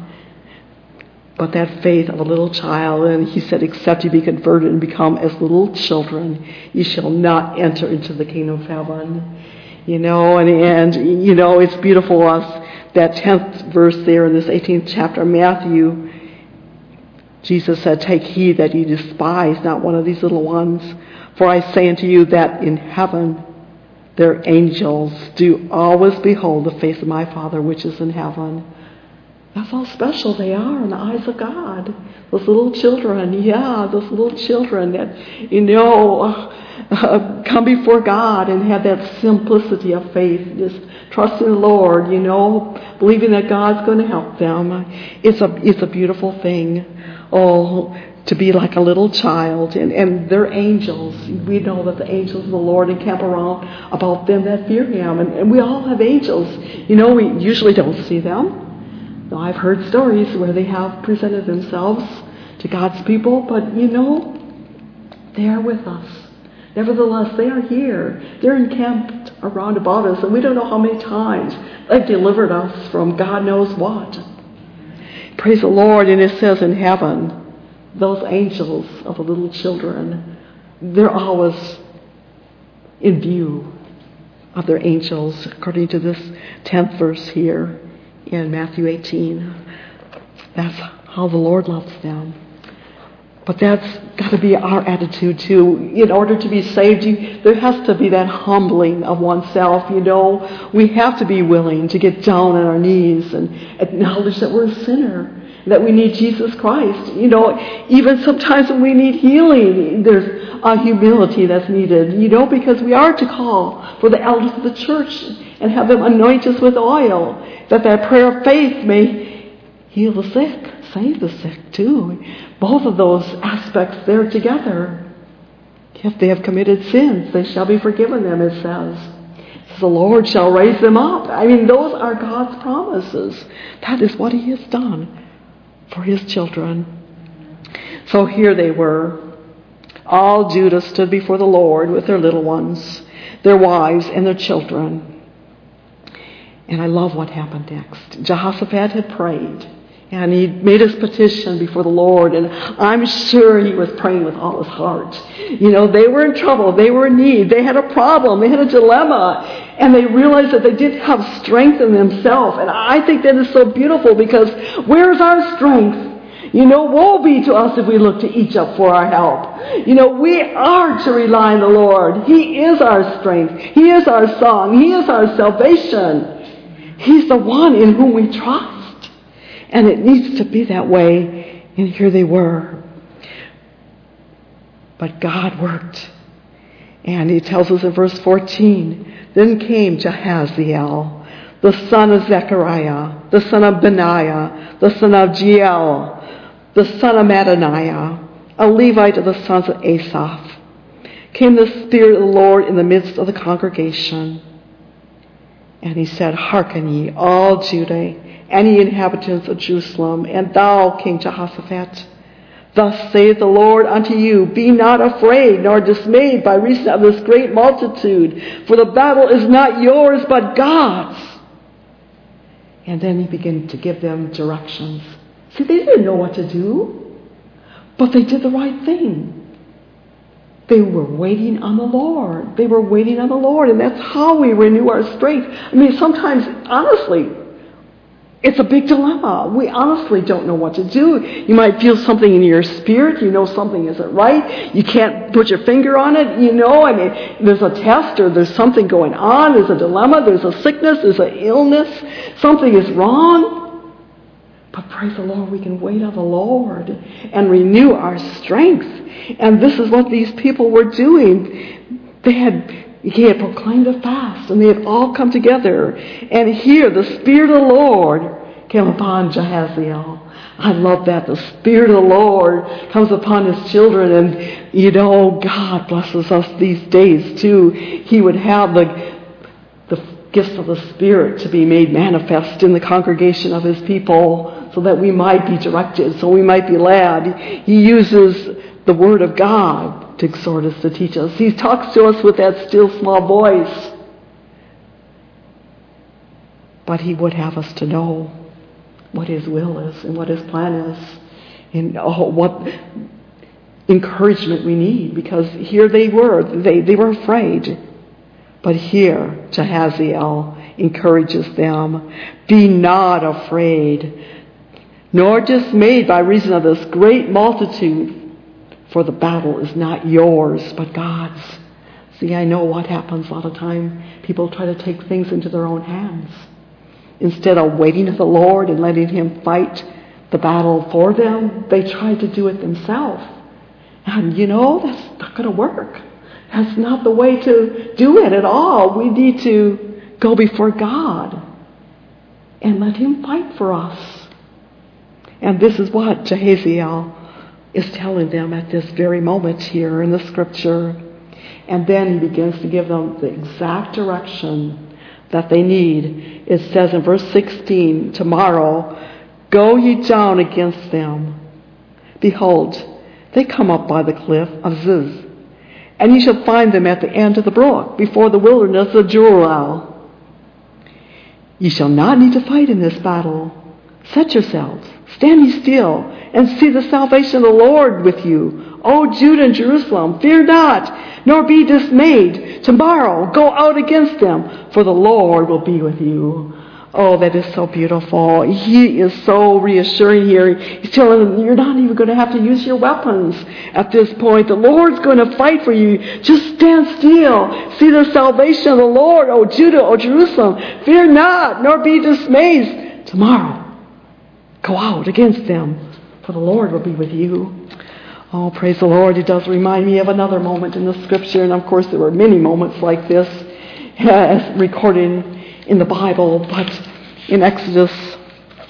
But that faith of a little child, and he said, except you be converted and become as little children, you shall not enter into the kingdom of heaven. You know, and, and you know, it's beautiful us. That tenth verse there in this eighteenth chapter of Matthew, Jesus said, take heed that ye despise not one of these little ones. For I say unto you that in heaven their angels do always behold the face of my Father which is in heaven. That's how special they are in the eyes of God. Those little children, yeah, those little children that, you know, uh, come before God and have that simplicity of faith, just trust in the Lord, you know, believing that God's going to help them. It's a it's a beautiful thing, oh, to be like a little child. And, and they're angels. We know that the angels of the Lord encamp around about them that fear him. And, and we all have angels. You know, we usually don't see them. Now, I've heard stories where they have presented themselves to God's people, but, you know, they are with us. Nevertheless, they are here. They're encamped around about us, and we don't know how many times they've delivered us from God knows what. Praise the Lord. And it says in heaven, those angels of the little children, they're always in view of their angels, according to this tenth verse here in Matthew eighteen. That's how the Lord loves them. But that's got to be our attitude too. In order to be saved, you, there has to be that humbling of oneself. You know, we have to be willing to get down on our knees and acknowledge that we're a sinner, that we need Jesus Christ. You know, even sometimes when we need healing, there's a humility that's needed. You know, because we are to call for the elders of the church and have them anoint us with oil, that that prayer of faith may heal the sick, save the sick too. Both of those aspects there together. If they have committed sins, they shall be forgiven them, it says. The Lord shall raise them up. I mean, those are God's promises. That is what He has done for His children. So here they were. All Judah stood before the Lord with their little ones, their wives, and their children. And I love what happened next. Jehoshaphat had prayed, and he made his petition before the Lord, and I'm sure he was praying with all his heart. You know, they were in trouble, they were in need, they had a problem, they had a dilemma, and they realized that they didn't have strength in themselves. And I think that is so beautiful, because where's our strength? You know, woe be to us if we look to Egypt for our help. You know, we are to rely on the Lord. He is our strength. He is our song. He is our salvation. He's the one in whom we trust. And it needs to be that way. And here they were. But God worked. And He tells us in verse fourteen, then came Jahaziel, the son of Zechariah, the son of Benaiah, the son of Jeiel, the son of Mattaniah, a Levite of the sons of Asaph. Came the Spirit of the Lord in the midst of the congregation. And He said, hearken ye, all Judah, and ye inhabitants of Jerusalem, and thou, King Jehoshaphat. Thus saith the Lord unto you, be not afraid nor dismayed by reason of this great multitude, for the battle is not yours but God's. And then He began to give them directions. See, they didn't know what to do, but they did the right thing. They were waiting on the Lord. They were waiting on the Lord, and that's how we renew our strength. I mean, sometimes, honestly, it's a big dilemma. We honestly don't know what to do. You might feel something in your spirit. You know something isn't right. You can't put your finger on it. You know, I mean, there's a test or there's something going on. There's a dilemma. There's a sickness. There's an illness. Something is wrong. But praise the Lord, we can wait on the Lord and renew our strength. And this is what these people were doing. They had, he had proclaimed a fast, and they had all come together. And here, the Spirit of the Lord came upon Jahaziel. I love that. The Spirit of the Lord comes upon His children. And, you know, God blesses us these days, too. He would have the the gifts of the Spirit to be made manifest in the congregation of His people, so that we might be directed, so we might be led. He uses the Word of God to exhort us, to teach us. He talks to us with that still small voice. But He would have us to know what His will is and what His plan is, and oh, what encouragement we need, because here they were. They, they were afraid. But here, Jahaziel encourages them. Be not afraid, nor dismayed by reason of this great multitude, for the battle is not yours, but God's. See, I know what happens a lot of time. People try to take things into their own hands. Instead of waiting for the Lord and letting Him fight the battle for them, they try to do it themselves. And you know, that's not going to work. That's not the way to do it at all. We need to go before God and let Him fight for us. And this is what Jahaziel is telling them at this very moment here in the scripture. And then he begins to give them the exact direction that they need. It says in verse sixteen, tomorrow, go ye down against them. Behold, they come up by the cliff of Ziz. And ye shall find them at the end of the brook, before the wilderness of Jeruel. Ye shall not need to fight in this battle. Set yourselves, stand ye still, and see the salvation of the Lord with you. O Judah and Jerusalem, fear not, nor be dismayed. Tomorrow go out against them, for the Lord will be with you. Oh, that is so beautiful. He is so reassuring here. He's telling them, you're not even going to have to use your weapons at this point. The Lord's going to fight for you. Just stand still. See the salvation of the Lord, O Judah, O Jerusalem. Fear not, nor be dismayed. Tomorrow, go out against them, for the Lord will be with you. Oh, praise the Lord. It does remind me of another moment in the scripture. And of course, there were many moments like this as recorded in the Bible, but in Exodus,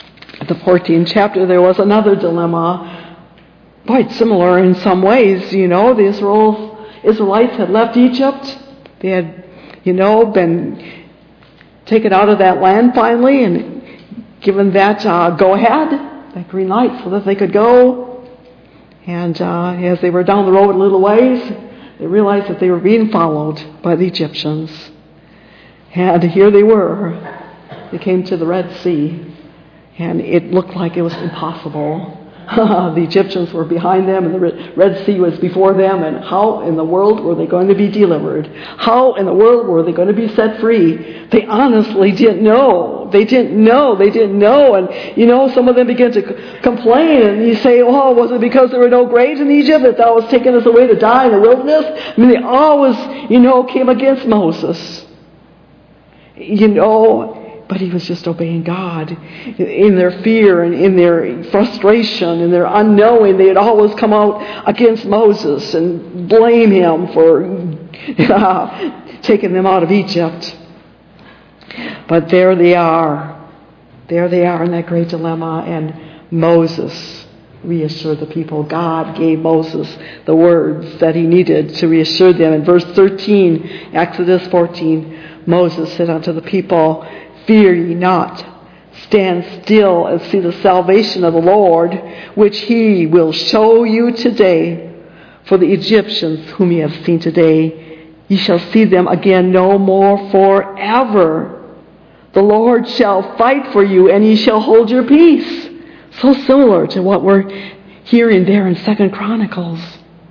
the fourteenth chapter, there was another dilemma, quite similar in some ways. You know, the Israel, Israelites had left Egypt. They had, you know, been taken out of that land finally and given that uh, go-ahead, that green light, so that they could go. And uh, as they were down the road a little ways, they realized that they were being followed by the Egyptians. And here they were. They came to the Red Sea, and it looked like it was impossible. The Egyptians were behind them, and the Red Sea was before them, and how in the world were they going to be delivered? How in the world were they going to be set free? They honestly didn't know. They didn't know. They didn't know. And, you know, some of them began to c- complain, and you say, oh, was it because there were no graves in Egypt that thou was taking us away to die in the wilderness? I mean, they always, you know, came against Moses. You know, but he was just obeying God. In their fear and in their frustration and their unknowing, they had always come out against Moses and blame him for uh, taking them out of Egypt. But there they are. There they are in that great dilemma. And Moses reassured the people. God gave Moses the words that he needed to reassure them. In verse thirteen, Exodus fourteen, Moses said unto the people, fear ye not. Stand still and see the salvation of the Lord, which he will show you today. For the Egyptians whom ye have seen today, ye shall see them again no more forever. The Lord shall fight for you, and ye shall hold your peace. So similar to what we're hearing there in Second Chronicles.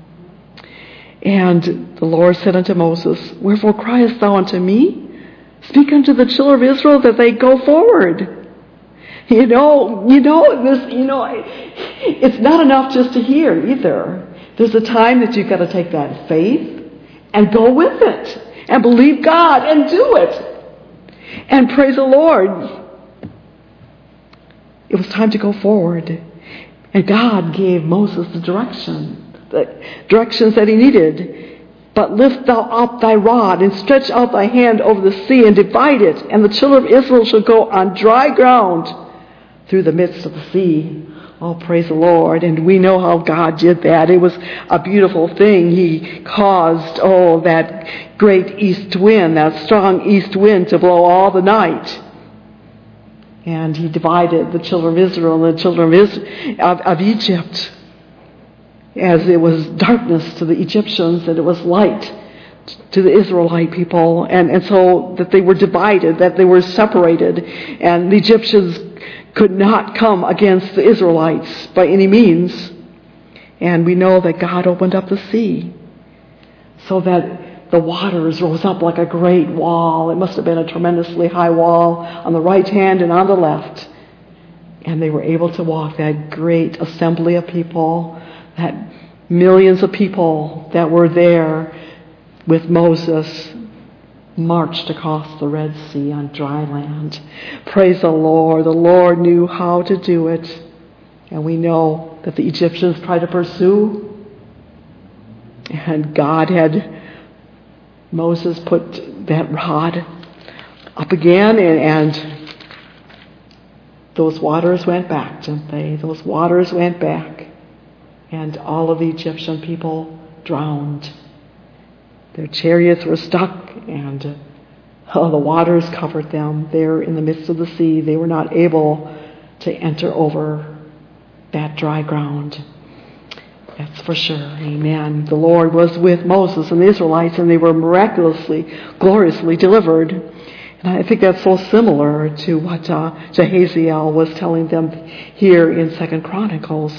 And the Lord said unto Moses, wherefore criest thou unto me? Speak unto the children of Israel that they go forward. You know, you know, this, you know, it's not enough just to hear either. There's a time that you've got to take that faith and go with it and believe God and do it. And praise the Lord. It was time to go forward. And God gave Moses the direction, the directions that he needed. But lift thou up thy rod, and stretch out thy hand over the sea, and divide it, and the children of Israel shall go on dry ground through the midst of the sea. Oh, praise the Lord. And we know how God did that. It was a beautiful thing. He caused, oh, that great east wind, that strong east wind to blow all the night. And he divided the children of Israel and the children of, Israel, of, of Egypt. As it was darkness to the Egyptians and it was light to the Israelite people. And, and so that they were divided, that they were separated. And the Egyptians could not come against the Israelites by any means. And we know that God opened up the sea so that the waters rose up like a great wall. It must have been a tremendously high wall on the right hand and on the left. And they were able to walk, that great assembly of people, that millions of people that were there with Moses marched across the Red Sea on dry land. Praise the Lord. The Lord knew how to do it. And we know that the Egyptians tried to pursue. And God had Moses put that rod up again, and, and those waters went back, didn't they? Those waters went back. And all of the Egyptian people drowned. Their chariots were stuck, and oh, the waters covered them. There in the midst of the sea, they were not able to enter over that dry ground. That's for sure. Amen. The Lord was with Moses and the Israelites, and they were miraculously, gloriously delivered. And I think that's so similar to what uh, Jehaziel was telling them here in Second Chronicles.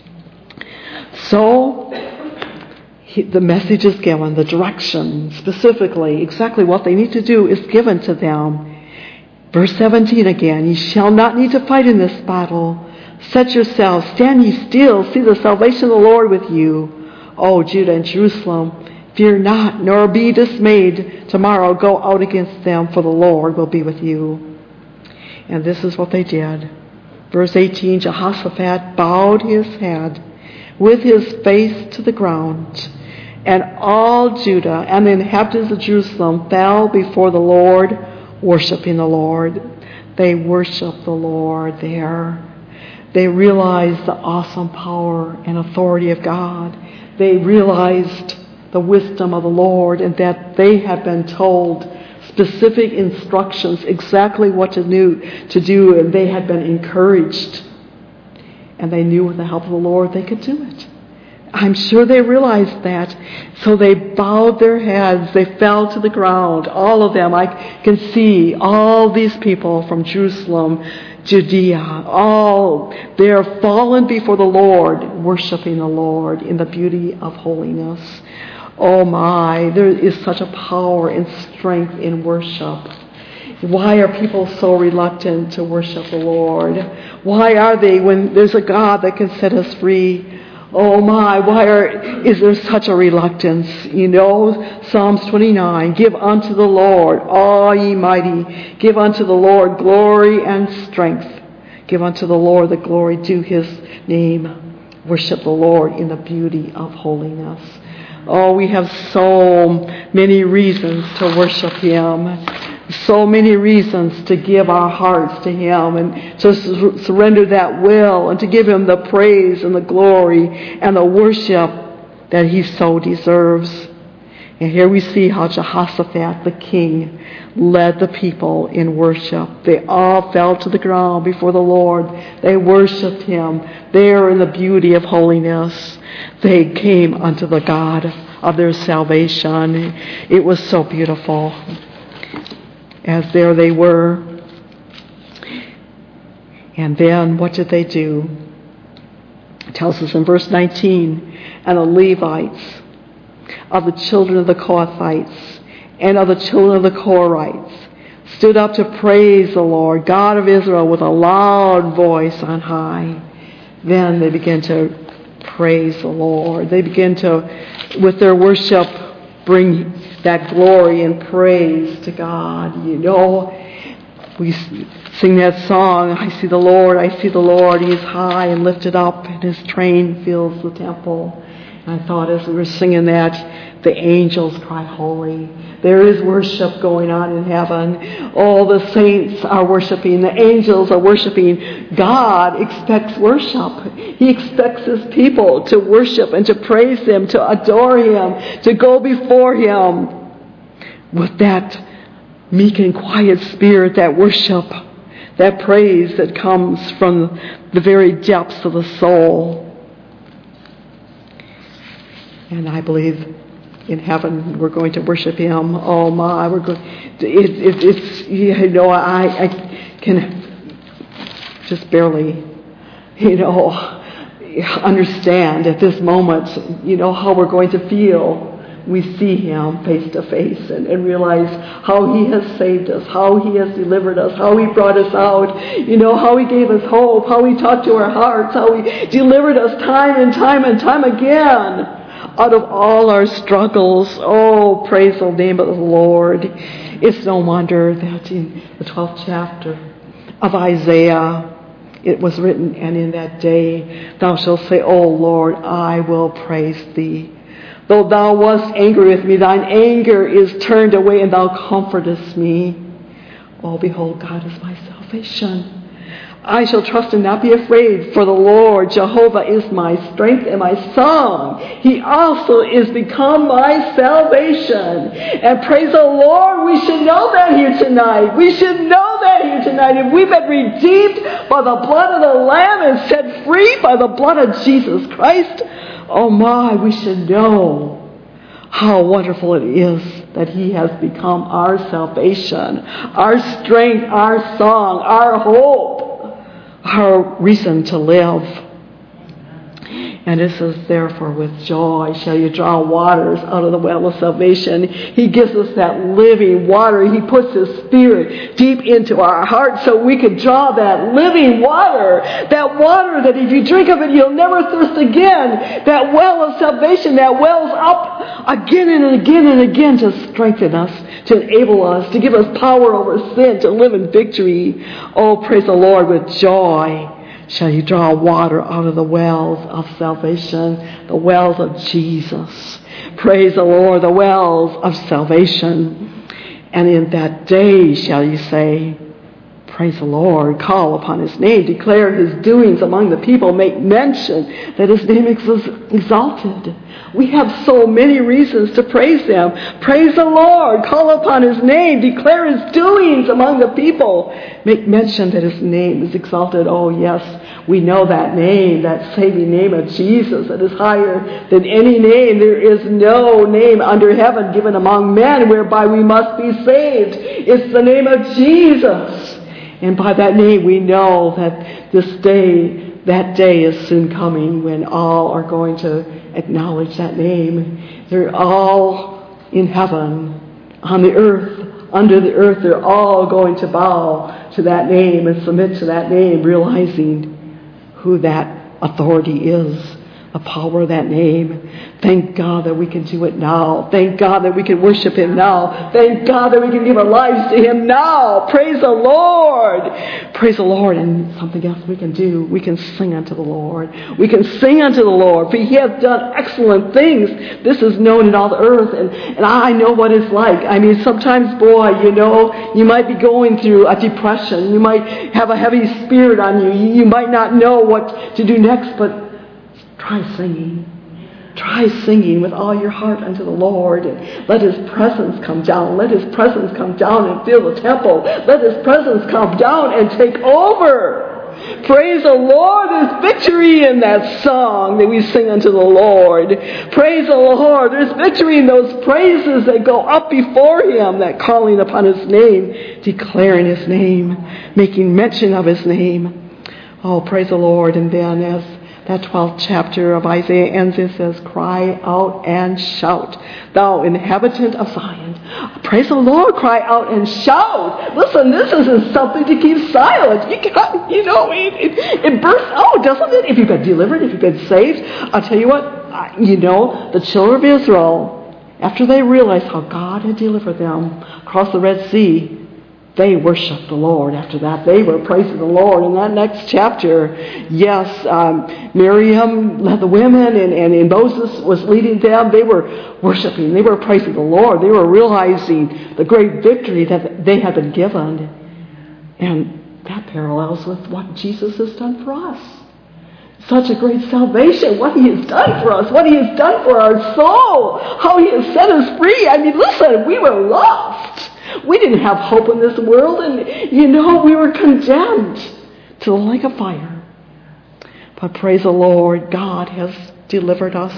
So, he, the message is given, the direction, specifically, exactly what they need to do is given to them. Verse seventeen again, ye shall not need to fight in this battle. Set yourselves, stand ye still, see the salvation of the Lord with you. O Judah and Jerusalem, fear not, nor be dismayed. Tomorrow go out against them, for the Lord will be with you. And this is what they did. Verse eighteen, Jehoshaphat bowed his head with his face to the ground, and all Judah and the inhabitants of Jerusalem fell before the Lord, worshiping the Lord. They worshiped the Lord there. They realized the awesome power and authority of God. They realized the wisdom of the Lord, and that they had been told specific instructions, exactly what to do, to do, and they had been encouraged. And they knew with the help of the Lord they could do it. I'm sure they realized that. So they bowed their heads. They fell to the ground. All of them. I can see all these people from Jerusalem, Judea. All, they are fallen before the Lord, worshiping the Lord in the beauty of holiness. Oh my, there is such a power and strength in worship. Why are people so reluctant to worship the Lord? Why are they when there's a God that can set us free? Oh my, why are, is there such a reluctance? You know, Psalms twenty-nine, give unto the Lord, all ye mighty, give unto the Lord glory and strength. Give unto the Lord the glory due his name. Worship the Lord in the beauty of holiness. Oh, we have so many reasons to worship him. So many reasons to give our hearts to him and to su- surrender that will and to give him the praise and the glory and the worship that he so deserves. And here we see how Jehoshaphat, the king, led the people in worship. They all fell to the ground before the Lord. They worshiped him there in the beauty of holiness. They came unto the God of their salvation. It was so beautiful. As there they were. And then what did they do? It tells us in verse nineteen, and the Levites of the children of the Kohathites and of the children of the Korahites stood up to praise the Lord, God of Israel, with a loud voice on high. Then they began to praise the Lord. They began to, with their worship, bring that glory and praise to God. You know, we sing that song, I see the Lord, I see the Lord, he is high and lifted up, and his train fills the temple. And I thought as we were singing that, the angels cry holy. There is worship going on in heaven. All the saints are worshiping. The angels are worshiping. God expects worship. He expects his people to worship and to praise him, to adore him, to go before him with that meek and quiet spirit, that worship, that praise that comes from the very depths of the soul. And I believe in heaven we're going to worship him. Oh my, we're going. It, it, it's you know I, I can just barely you know understand at this moment you know how we're going to feel. We see him face to face and, and realize how he has saved us, how he has delivered us, how he brought us out, you know, how he gave us hope, how he talked to our hearts, how he delivered us time and time and time again out of all our struggles. Oh, praise the name of the Lord. It's no wonder that in the twelfth chapter of Isaiah, it was written, and in that day thou shalt say, O Lord, I will praise thee. Though thou wast angry with me, thine anger is turned away, and thou comfortest me. Oh, behold, God is my salvation. I shall trust and not be afraid, for the Lord Jehovah is my strength and my song. He also is become my salvation. And praise the Lord, we should know that here tonight. We should know that here tonight. If we've been redeemed by the blood of the Lamb and set free by the blood of Jesus Christ, oh my, we should know how wonderful it is that he has become our salvation, our strength, our song, our hope, our reason to live. And it says, therefore, with joy shall you draw waters out of the well of salvation. He gives us that living water. He puts his spirit deep into our hearts so we can draw that living water. That water that if you drink of it, you'll never thirst again. That well of salvation that wells up again and again and again to strengthen us, to enable us, to give us power over sin, to live in victory. Oh, praise the Lord, with joy shall you draw water out of the wells of salvation, the wells of Jesus. Praise the Lord, the wells of salvation. And in that day shall you say, Praise the Lord. Call upon his name. Declare his doings among the people. Make mention that his name is exalted. We have so many reasons to praise him. Praise the Lord. Call upon his name. Declare his doings among the people. Make mention that his name is exalted. Oh, yes, we know that name, that saving name of Jesus that is higher than any name. There is no name under heaven given among men whereby we must be saved. It's the name of Jesus. And by that name we know that this day, that day is soon coming when all are going to acknowledge that name. They're all in heaven, on the earth, under the earth. They're all going to bow to that name and submit to that name, realizing who that authority is, the power of that name. Thank God that we can do it now. Thank God that we can worship him now. Thank God that we can give our lives to him now. Praise the Lord. Praise the Lord. And something else we can do, we can sing unto the Lord. We can sing unto the Lord, for he has done excellent things. This is known in all the earth, and, and I know what it's like. I mean, sometimes, boy, you know, you might be going through a depression. You might have a heavy spirit on you. You, you might not know what to do next, but try singing. Try singing with all your heart unto the Lord. And let his presence come down. Let his presence come down and fill the temple. Let his presence come down and take over. Praise the Lord. There's victory in that song that we sing unto the Lord. Praise the Lord. There's victory in those praises that go up before him, that calling upon his name, declaring his name, making mention of his name. Oh, praise the Lord. And then as that twelfth chapter of Isaiah ends, it says, cry out and shout, thou inhabitant of Zion. Praise the Lord, cry out and shout. Listen, this isn't something to keep silent. You got, you know, it, it, it bursts out, doesn't it? If you've been delivered, if you've been saved, I'll tell you what, you know, the children of Israel, after they realized how God had delivered them across the Red Sea, they worshiped the Lord after that. They were praising the Lord. In that next chapter, yes, um, Miriam led the women, and, and, and Moses was leading them. They were worshiping. They were praising the Lord. They were realizing the great victory that they had been given. And that parallels with what Jesus has done for us. Such a great salvation, what he has done for us, what he has done for our soul, how he has set us free. I mean, listen, we were lost. We didn't have hope in this world, and, you know, we were condemned to the lake of fire. But praise the Lord, God has delivered us.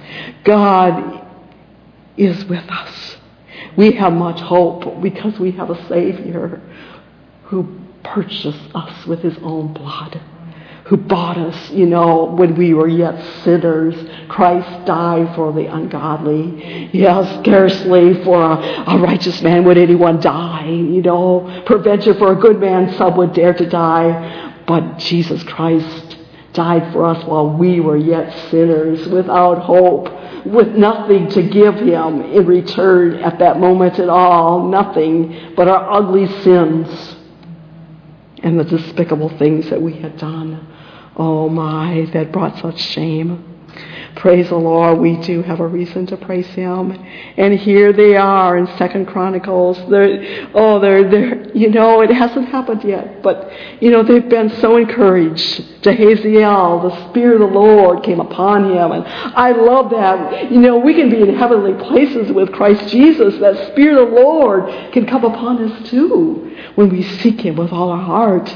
God is with us. We have much hope because we have a Savior who purchased us with his own blood, who bought us, you know, when we were yet sinners. Christ died for the ungodly. Yes, scarcely for a, a righteous man would anyone die. You know, peradventure for a good man some would dare to die. But Jesus Christ died for us while we were yet sinners, without hope, with nothing to give him in return at that moment at all. Nothing but our ugly sins and the despicable things that we had done. Oh my, that brought such shame. Praise the Lord, we do have a reason to praise him. And here they are in Second Chronicles. They're, oh, they're, they're, you know, it hasn't happened yet, but, you know, they've been so encouraged. Jehaziel, the Spirit of the Lord came upon him. And I love that. You know, we can be in heavenly places with Christ Jesus. That Spirit of the Lord can come upon us too when we seek him with all our heart.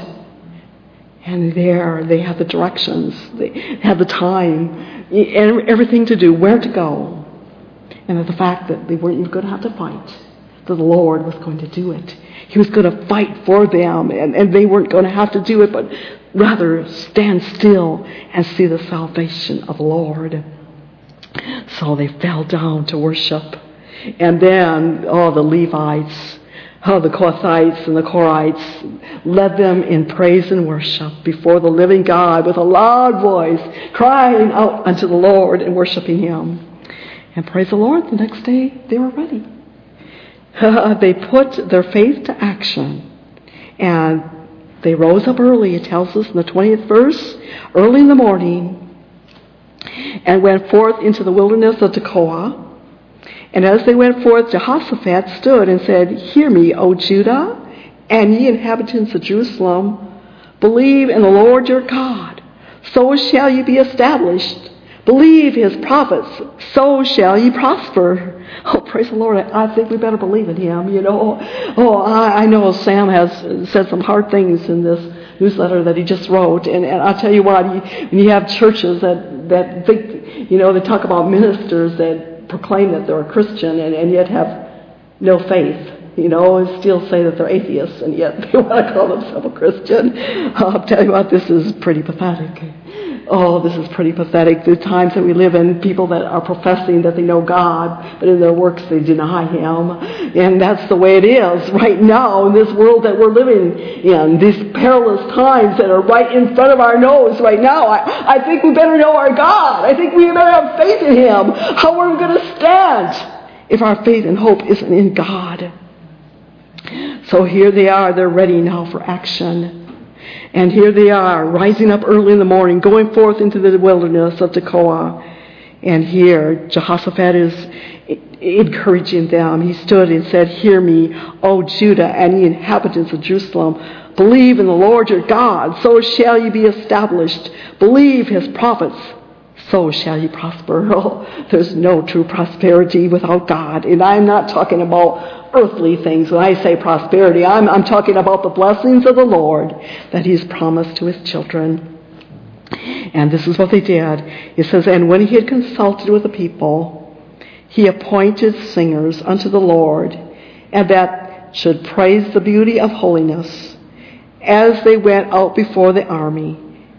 And there they have the directions, they have the time, and everything to do, where to go. And the fact that they weren't even going to have to fight, that the Lord was going to do it. He was going to fight for them, and, and they weren't going to have to do it, but rather stand still and see the salvation of the Lord. So they fell down to worship. And then, oh, the Levites, oh, the Kohathites and the Korites led them in praise and worship before the living God with a loud voice, crying out unto the Lord and worshiping him. And praise the Lord, the next day they were ready. They put their faith to action. And they rose up early, it tells us in the twentieth verse, early in the morning, and went forth into the wilderness of Tekoa. And as they went forth, Jehoshaphat stood and said, hear me, O Judah, and ye inhabitants of Jerusalem, believe in the Lord your God, so shall ye be established. Believe his prophets, so shall ye prosper. Oh, praise the Lord. I think we better believe in him, you know. Oh, I, I know Sam has said some hard things in this newsletter that he just wrote. And, and I'll tell you what, you, when you have churches that, that think, you know, they talk about ministers that proclaim that they're a Christian and, and yet have no faith. You know, and still say that they're atheists, and yet they want to call themselves a Christian. I'll tell you what, this is pretty pathetic. Oh, this is pretty pathetic. The times that we live in, people that are professing that they know God, but in their works they deny him. And that's the way it is right now in this world that we're living in, these perilous times that are right in front of our nose right now. I, I think we better know our God. I think we better have faith in him. How are we going to stand if our faith and hope isn't in God? So here they are, they're ready now for action. And here they are, rising up early in the morning, going forth into the wilderness of Tekoa. And here, Jehoshaphat is encouraging them. He stood and said, hear me, O Judah and ye inhabitants of Jerusalem. Believe in the Lord your God, so shall ye be established. Believe his prophets, so shall ye prosper. Oh, there's no true prosperity without God. And I'm not talking about earthly things. When I say prosperity, I'm, I'm talking about the blessings of the Lord that he's promised to his children. And this is what they did. It says, and when he had consulted with the people, he appointed singers unto the Lord, and that should praise the beauty of holiness, as they went out before the army,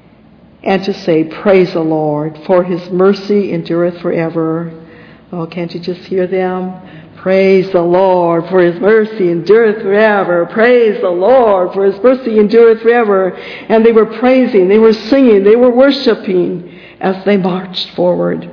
and to say, praise the Lord, for his mercy endureth forever. Oh, can't you just hear them? Praise the Lord, for his mercy endureth forever. Praise the Lord, for his mercy endureth forever. And they were praising, they were singing, they were worshiping as they marched forward.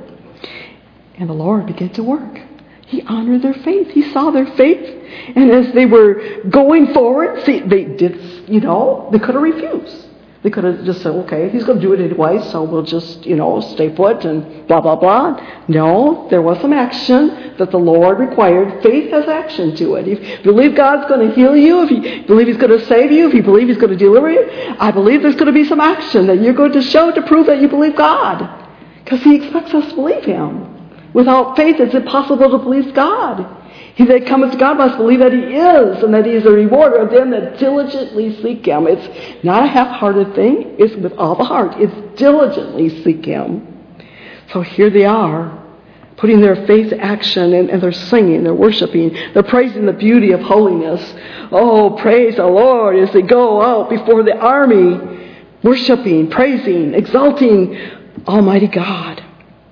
And the Lord began to work. He honored their faith. He saw their faith. And as they were going forward, see, they did, you know, they could have refused. They could have just said, okay, he's going to do it anyway, so we'll just, you know, stay put and blah, blah, blah. No, there was some action that the Lord required. Faith has action to it. If you believe God's going to heal you, if you believe he's going to save you, if you believe he's going to deliver you, I believe there's going to be some action that you're going to show to prove that you believe God. Because he expects us to believe him. Without faith, it's impossible to believe God. He that cometh to God must believe that he is, and that he is a rewarder of them that diligently seek him. It's not a half-hearted thing. It's with all the heart. It's diligently seek him. So here they are, putting their faith to action, and, and they're singing, they're worshiping, they're praising the beauty of holiness. Oh, praise the Lord as they go out before the army, worshiping, praising, exalting Almighty God.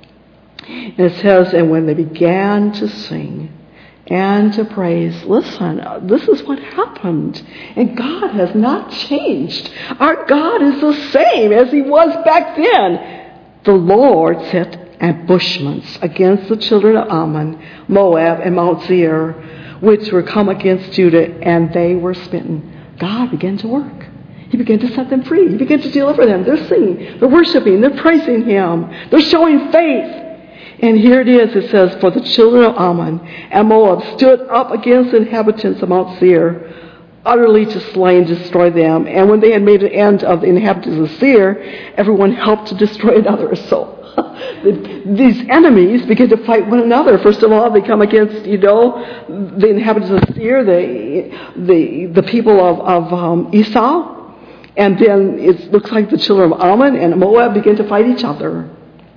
And it says, and when they began to sing and to praise, listen, this is what happened. And God has not changed. Our God is the same as he was back then. The Lord set ambushments against the children of Ammon, Moab, and Mount Seir, which were come against Judah, and they were smitten. God began to work. He began to set them free. He began to deliver them. They're singing, they're worshiping, they're praising him. They're showing faith. And here it is, it says, for the children of Ammon and Moab stood up against the inhabitants of Mount Seir, utterly to slay and destroy them. And when they had made an end of the inhabitants of Seir, everyone helped to destroy another. So these enemies begin to fight one another. First of all, they come against, you know, the inhabitants of Seir, the the, the people of, of um, Esau. And then it looks like the children of Ammon and Moab begin to fight each other.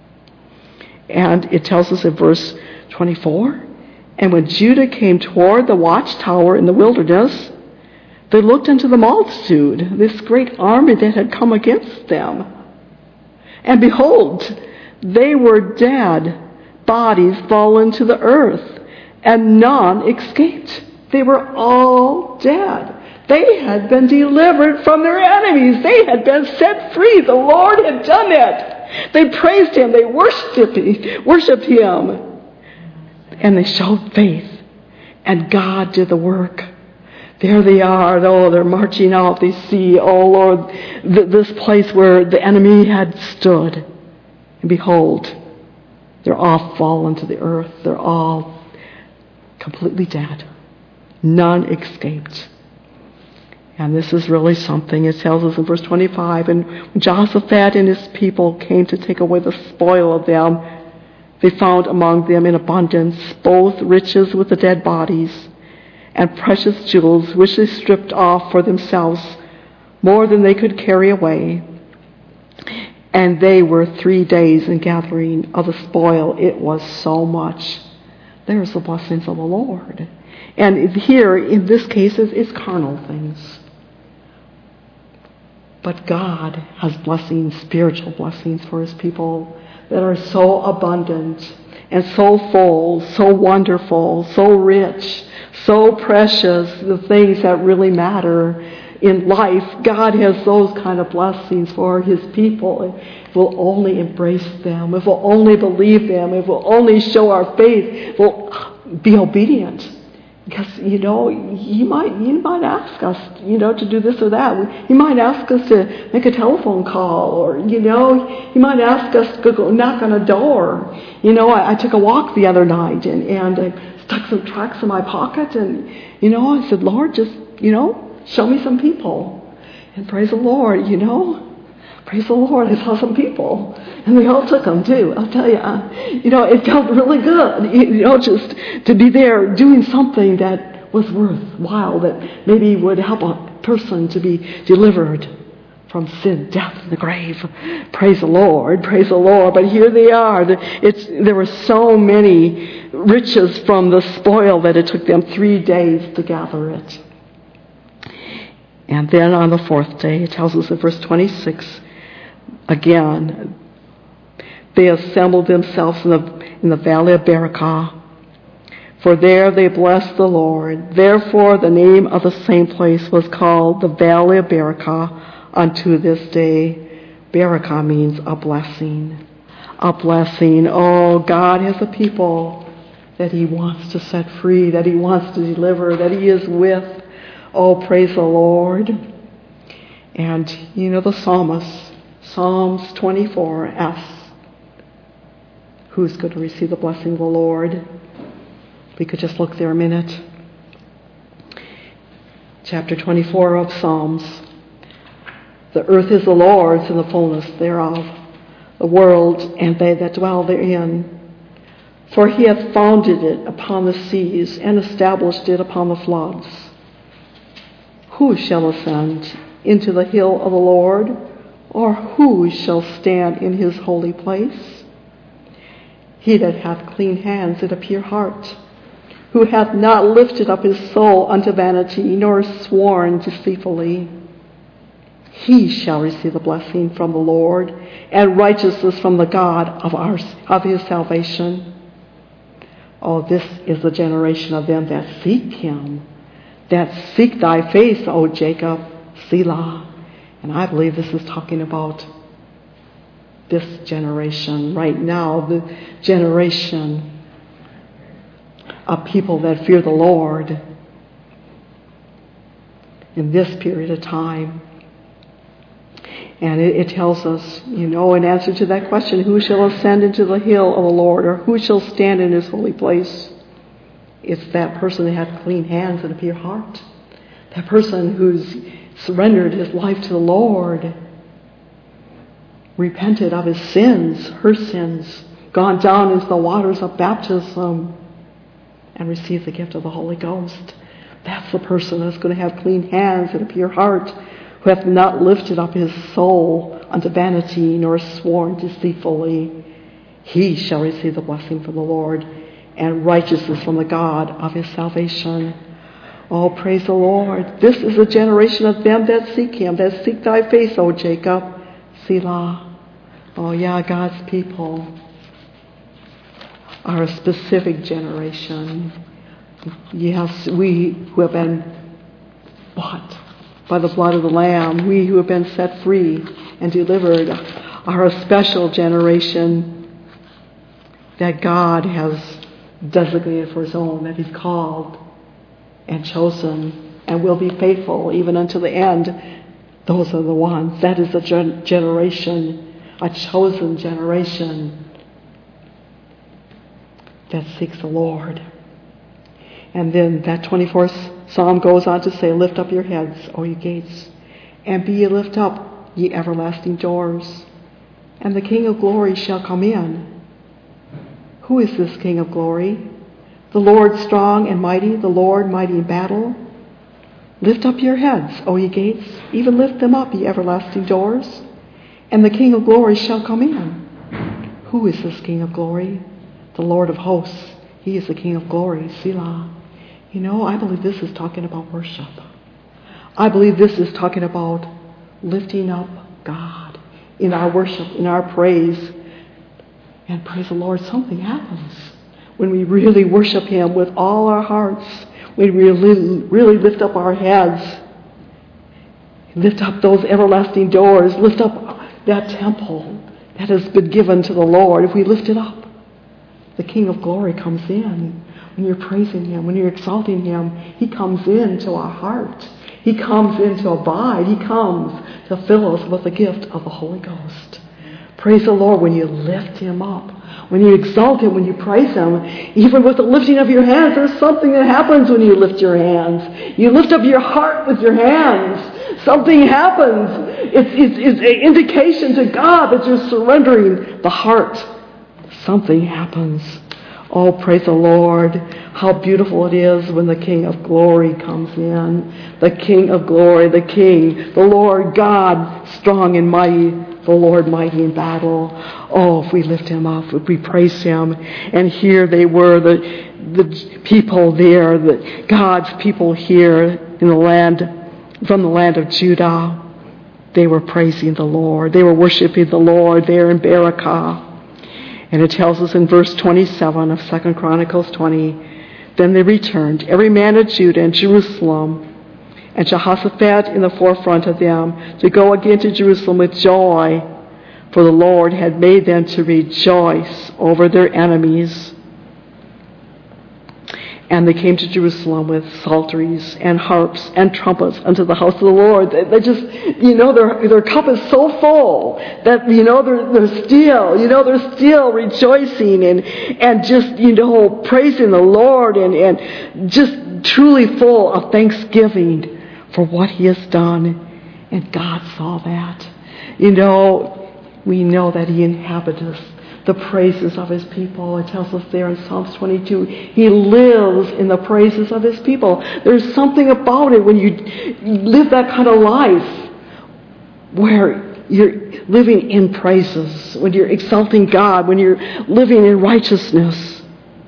And it tells us in verse twenty-four, and when Judah came toward the watchtower in the wilderness, they looked into the multitude, this great army that had come against them. And behold, they were dead, bodies fallen to the earth, and none escaped. They were all dead. They had been delivered from their enemies. They had been set free. The Lord had done it. They praised him. They worshiped, worshiped him. And they showed faith. And God did the work. There they are. Oh, they're marching out. They see, oh Lord, th- this place where the enemy had stood. And behold, they're all fallen to the earth. They're all completely dead. None escaped. And this is really something. It tells us in verse twenty-five, and when Jehoshaphat and his people came to take away the spoil of them, they found among them in abundance both riches with the dead bodies and precious jewels, which they stripped off for themselves, more than they could carry away. And they were three days in gathering of the spoil. It was so much. There's the blessings of the Lord. And here, in this case, it's carnal things. But God has blessings, spiritual blessings for his people that are so abundant and so full, so wonderful, so rich, so precious, the things that really matter in life. God has those kind of blessings for his people. If we'll only embrace them, if we'll only believe them, if we'll only show our faith, we'll be obedient. Because, you know, he might, he might ask us, you know, to do this or that. He might ask us to make a telephone call, or, you know, he might ask us to go knock on a door. You know, I, I took a walk the other night, and, and I stuck some tracts in my pocket, and, you know, I said, Lord, just, you know, show me some people. And praise the Lord, you know. Praise the Lord, I saw some people. And they all took them too. I'll tell you, uh, you know, it felt really good, you know, just to be there doing something that was worthwhile, that maybe would help a person to be delivered from sin, death, and the grave. Praise the Lord, praise the Lord. But here they are. It's, there were so many riches from the spoil that it took them three days to gather it. And then on the fourth day, it tells us in verse twenty-six, again, they assembled themselves in the, in the valley of Berakah, for there they blessed the Lord. Therefore the name of the same place was called the valley of Berakah unto this day. Berakah means a blessing. A blessing. Oh, God has a people that he wants to set free, that he wants to deliver, that he is with. Oh, praise the Lord. And, you know, the psalmist, Psalms twenty-four asks, who's going to receive the blessing of the Lord? We could just look there a minute. Chapter twenty-four of Psalms. The earth is the Lord's and the fullness thereof, the world and they that dwell therein. For he hath founded it upon the seas and established it upon the floods. Who shall ascend into the hill of the Lord? Or who shall stand in his holy place? He that hath clean hands and a pure heart, who hath not lifted up his soul unto vanity, nor sworn deceitfully, he shall receive the blessing from the Lord, and righteousness from the God of our of his salvation. Oh, this is the generation of them that seek him, that seek thy face, O Jacob, Selah. And I believe this is talking about this generation right now, the generation of people that fear the Lord in this period of time. And it, it tells us, you know, in answer to that question, who shall ascend into the hill of the Lord, or who shall stand in his holy place? It's that person that has clean hands and a pure heart. That person who's surrendered his life to the Lord, repented of his sins, her sins, gone down into the waters of baptism, and received the gift of the Holy Ghost. That's the person that's going to have clean hands and a pure heart, who hath not lifted up his soul unto vanity, nor sworn deceitfully. He shall receive the blessing from the Lord, and righteousness from the God of his salvation. Oh, praise the Lord. This is a generation of them that seek him, that seek thy face, O Jacob, Selah. Oh, yeah, God's people are a specific generation. Yes, we who have been bought by the blood of the Lamb, we who have been set free and delivered, are a special generation that God has designated for his own, that he's called and chosen, and will be faithful even unto the end. Those are the ones. That is a gen- generation, a chosen generation that seeks the Lord. And then that twenty-fourth Psalm goes on to say, lift up your heads, O ye gates, and be ye lift up, ye everlasting doors, and the King of glory shall come in. Who is this King of glory? The Lord strong and mighty, the Lord mighty in battle. Lift up your heads, O ye gates, even lift them up, ye everlasting doors, and the King of glory shall come in. Who is this King of glory? The Lord of hosts. He is the King of glory. Selah. You know, I believe this is talking about worship. I believe this is talking about lifting up God in our worship, in our praise. And praise the Lord, something happens when we really worship Him with all our hearts, when we really, really lift up our heads, lift up those everlasting doors, lift up that temple that has been given to the Lord. If we lift it up, the King of glory comes in. When you're praising Him, when you're exalting Him, He comes into our heart. He comes in to abide. He comes to fill us with the gift of the Holy Ghost. Praise the Lord when you lift Him up, when you exalt Him, when you praise Him. Even with the lifting of your hands, there's something that happens when you lift your hands. You lift up your heart with your hands. Something happens. It's, it's, it's an indication to God that you're surrendering the heart. Something happens. Oh, praise the Lord. How beautiful it is when the King of glory comes in. The King of glory, the King, the Lord God, strong and mighty, the Lord mighty in battle. Oh, if we lift Him up, if we praise Him. And here they were, the, the people there, the God's people here in the land, from the land of Judah. They were praising the Lord. They were worshiping the Lord there in Berakah. And it tells us in verse twenty-seven of Second Chronicles twenty, then they returned, every man of Judah and Jerusalem, and Jehoshaphat in the forefront of them, to go again to Jerusalem with joy, for the Lord had made them to rejoice over their enemies. And they came to Jerusalem with psalteries and harps and trumpets unto the house of the Lord. They, they just, you know, their their cup is so full that, you know, they're, they're still, you know, they're still rejoicing and, and just, you know, praising the Lord and, and just truly full of thanksgiving for what He has done. And God saw that. You know, we know that He inhabits the praises of His people. It tells us there in Psalms twenty-two, He lives in the praises of His people. There's something about it when you live that kind of life where you're living in praises, when you're exalting God, when you're living in righteousness.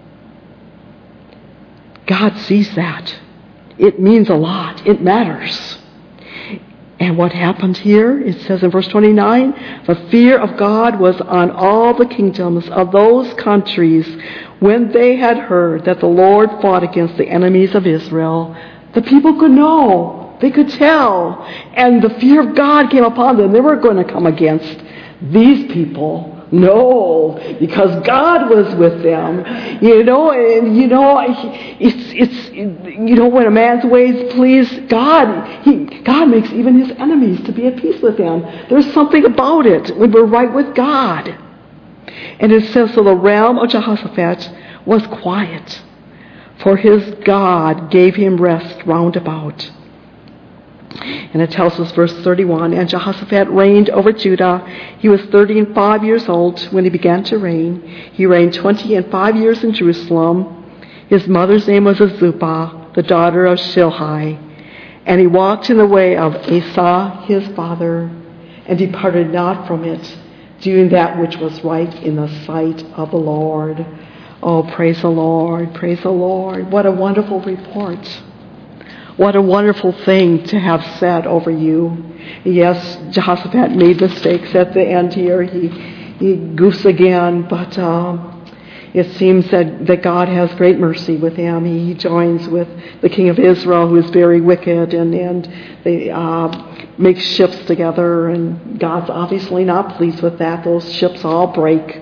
God sees that. It means a lot. It matters. And what happened here, it says in verse twenty-nine, the fear of God was on all the kingdoms of those countries when they had heard that the Lord fought against the enemies of Israel. The people could know. They could tell. And the fear of God came upon them. They weren't going to come against these people. No, because God was with them. You know, and you know, it's it's you know, when a man's ways please God, he God makes even his enemies to be at peace with him. There's something about it when we're right with God. And it says, so the realm of Jehoshaphat was quiet, for his God gave him rest round about. And it tells us, verse thirty-one, and Jehoshaphat reigned over Judah. He was thirty and five years old when he began to reign. He reigned twenty and five years in Jerusalem. His mother's name was Azubah, the daughter of Shilhi. And he walked in the way of Asa his father, and departed not from it, doing that which was right in the sight of the Lord. Oh, praise the Lord, praise the Lord. What a wonderful report. What a wonderful thing to have said over you. Yes, Jehoshaphat made mistakes at the end here. He, he goofs again, but um, it seems that, that God has great mercy with him. He joins with the king of Israel, who is very wicked, and, and they uh, make ships together, and God's obviously not pleased with that. Those ships all break.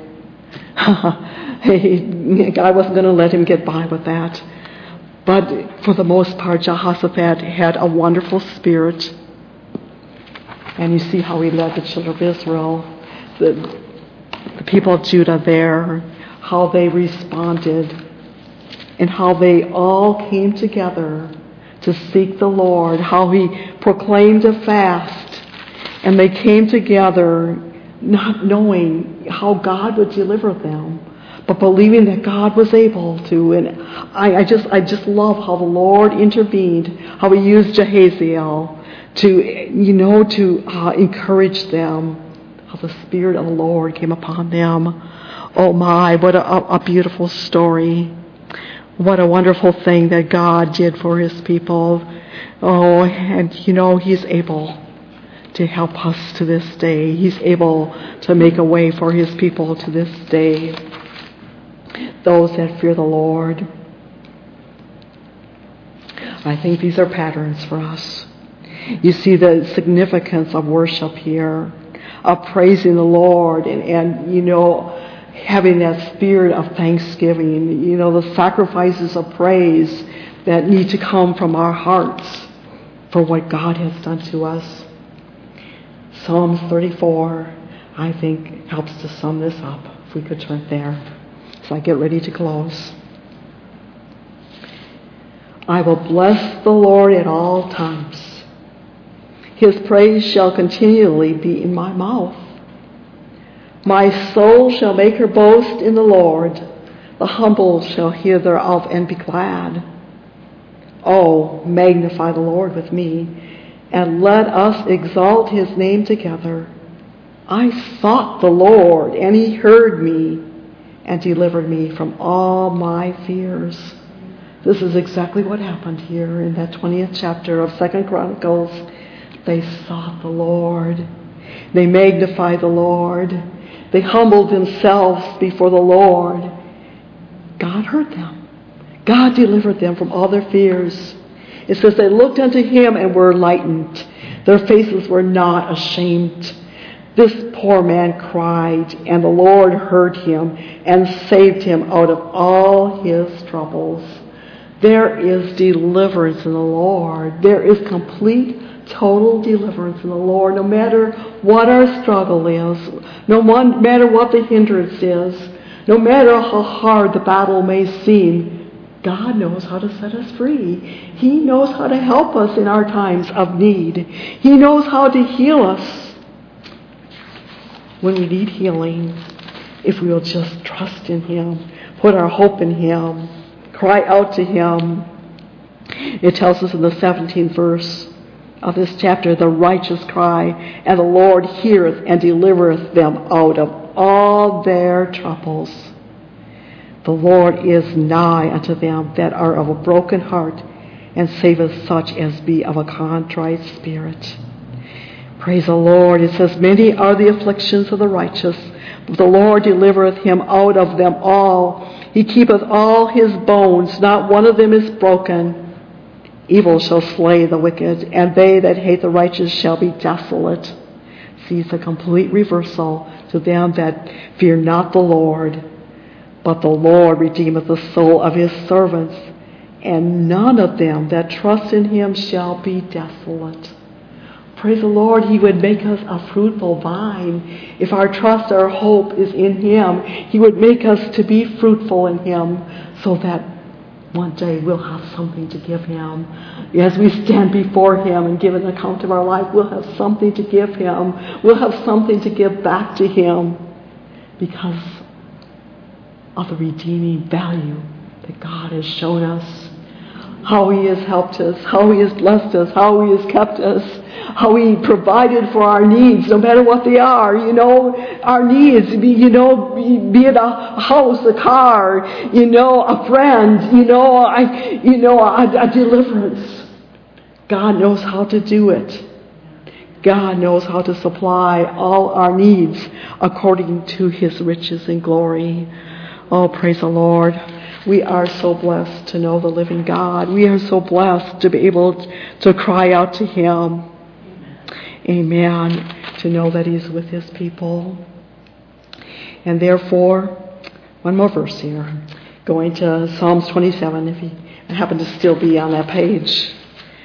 God wasn't going to let him get by with that. But for the most part, Jehoshaphat had a wonderful spirit. And you see how he led the children of Israel, the, the people of Judah there, how they responded, and how they all came together to seek the Lord, how he proclaimed a fast, and they came together not knowing how God would deliver them, but believing that God was able to. And I, I just I just love how the Lord intervened, how he used Jahaziel to, you know, to uh, encourage them, how the Spirit of the Lord came upon them. Oh my, what a, a beautiful story. What a wonderful thing that God did for his people. Oh, and you know, he's able to help us to this day. He's able to make a way for his people to this day. Those that fear the Lord. I think these are patterns for us. You see the significance of worship here, of praising the Lord, and, and you know, having that spirit of thanksgiving, you know, the sacrifices of praise that need to come from our hearts for what God has done to us. Psalms thirty-four, I think, helps to sum this up, if we could turn there. So I get ready to close. I will bless the Lord at all times. His praise shall continually be in my mouth. My soul shall make her boast in the Lord. The humble shall hear thereof and be glad. Oh, magnify the Lord with me, and let us exalt his name together. I sought the Lord, and he heard me, and delivered me from all my fears. This is exactly what happened here in that twentieth chapter of Second Chronicles. They sought the Lord. They magnified the Lord. They humbled themselves before the Lord. God heard them. God delivered them from all their fears. It says they looked unto him and were lightened. Their faces were not ashamed. This poor man cried, and the Lord heard him and saved him out of all his troubles. There is deliverance in the Lord. There is complete, total deliverance in the Lord, no matter what our struggle is, no matter what the hindrance is, no matter how hard the battle may seem. God knows how to set us free. He knows how to help us in our times of need. He knows how to heal us when we need healing, if we will just trust in him, put our hope in him, cry out to him. It tells us in the seventeenth verse of this chapter, the righteous cry, and the Lord heareth and delivereth them out of all their troubles. The Lord is nigh unto them that are of a broken heart, and saveth such as be of a contrite spirit. Praise the Lord. It says, many are the afflictions of the righteous, but the Lord delivereth him out of them all. He keepeth all his bones, not one of them is broken. Evil shall slay the wicked, and they that hate the righteous shall be desolate. See, it's a complete reversal to them that fear not the Lord. But the Lord redeemeth the soul of his servants, and none of them that trust in him shall be desolate. Praise the Lord, he would make us a fruitful vine. If our trust, our hope is in him, he would make us to be fruitful in him, so that one day we'll have something to give him. As we stand before him and give an account of our life, we'll have something to give him. We'll have something to give back to him because of the redeeming value that God has shown us. How he has helped us, how he has blessed us, how he has kept us, how he provided for our needs, no matter what they are. You know, our needs, you know, be it a house, a car, you know, a friend, you know, I, you know, a, a deliverance. God knows how to do it. God knows how to supply all our needs according to his riches and glory. Oh, praise the Lord. We are so blessed to know the living God. We are so blessed to be able to cry out to him. Amen. To know that he's with his people. And therefore, one more verse here. Going to Psalms twenty-seven, if you happen to still be on that page.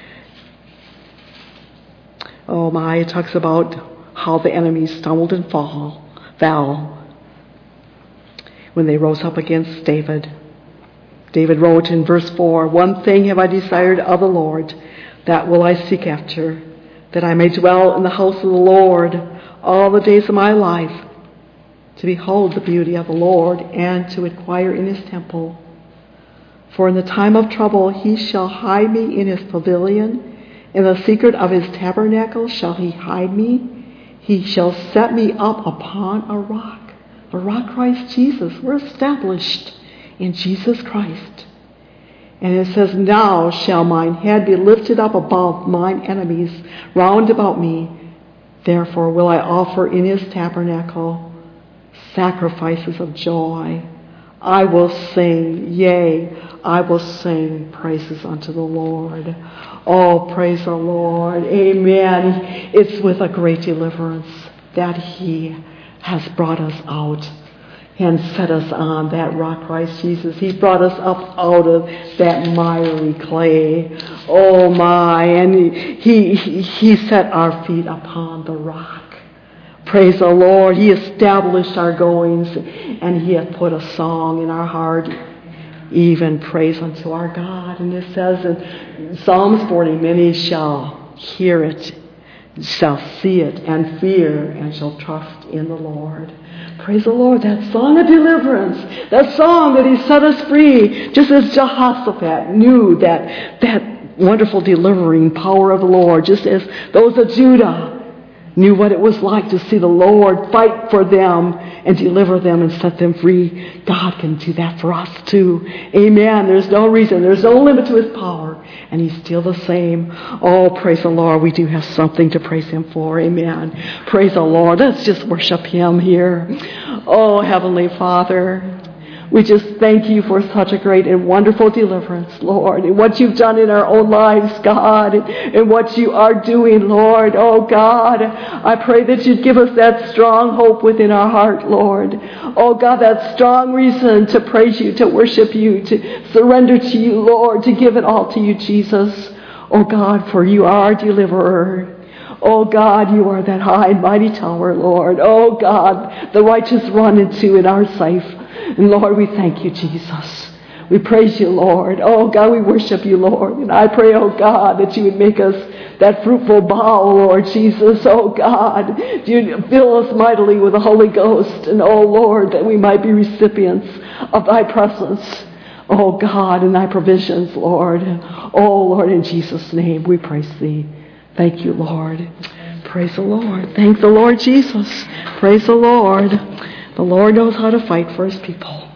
Oh my, it talks about how the enemy stumbled and fall, fell when they rose up against David. David wrote in verse four, "One thing have I desired of the Lord, that will I seek after, that I may dwell in the house of the Lord all the days of my life, to behold the beauty of the Lord, and to inquire in his temple. For in the time of trouble he shall hide me in his pavilion. In the secret of his tabernacle shall he hide me. He shall set me up upon a rock." The rock, Christ Jesus. We're established in Jesus Christ. And it says, "Now shall mine head be lifted up above mine enemies round about me. Therefore will I offer in his tabernacle sacrifices of joy. I will sing, yea, I will sing praises unto the Lord." Oh, praise the Lord. Amen. It's with a great deliverance that he has brought us out and set us on that rock, Christ Jesus. He brought us up out of that miry clay. Oh my, and he, he, he set our feet upon the rock. Praise the Lord. He established our goings, and he hath put a song in our heart, even praise unto our God. And it says in Psalms forty, "Many shall hear it, shall see it, and fear, and shall trust in the Lord." Praise the Lord. That song of deliverance, that song that he set us free, just as Jehoshaphat knew that, that wonderful delivering power of the Lord, just as those of Judah knew what it was like to see the Lord fight for them and deliver them and set them free. God can do that for us too. Amen. There's no reason. There's no limit to his power. And he's still the same. Oh, praise the Lord. We do have something to praise him for. Amen. Praise the Lord. Let's just worship him here. Oh, Heavenly Father, we just thank you for such a great and wonderful deliverance, Lord, and what you've done in our own lives, God, and what you are doing, Lord. Oh, God, I pray that you'd give us that strong hope within our heart, Lord. Oh, God, that strong reason to praise you, to worship you, to surrender to you, Lord, to give it all to you, Jesus. Oh, God, for you are our deliverer. Oh, God, you are that high and mighty tower, Lord. Oh, God, the righteous run into and are safe. And Lord, we thank you, Jesus. We praise you, Lord. Oh, God, we worship you, Lord. And I pray, oh, God, that you would make us that fruitful bough, Lord Jesus. Oh, God, you fill us mightily with the Holy Ghost. And, oh, Lord, that we might be recipients of thy presence. Oh, God, and thy provisions, Lord. Oh, Lord, in Jesus' name we praise thee. Thank you, Lord. Praise the Lord. Thank the Lord Jesus. Praise the Lord. The Lord knows how to fight for his people.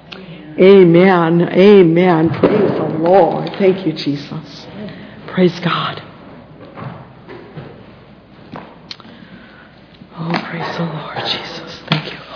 Amen. Amen. Praise the Lord. Thank you, Jesus. Praise God. Oh, praise the Lord, Jesus. Thank you, Lord.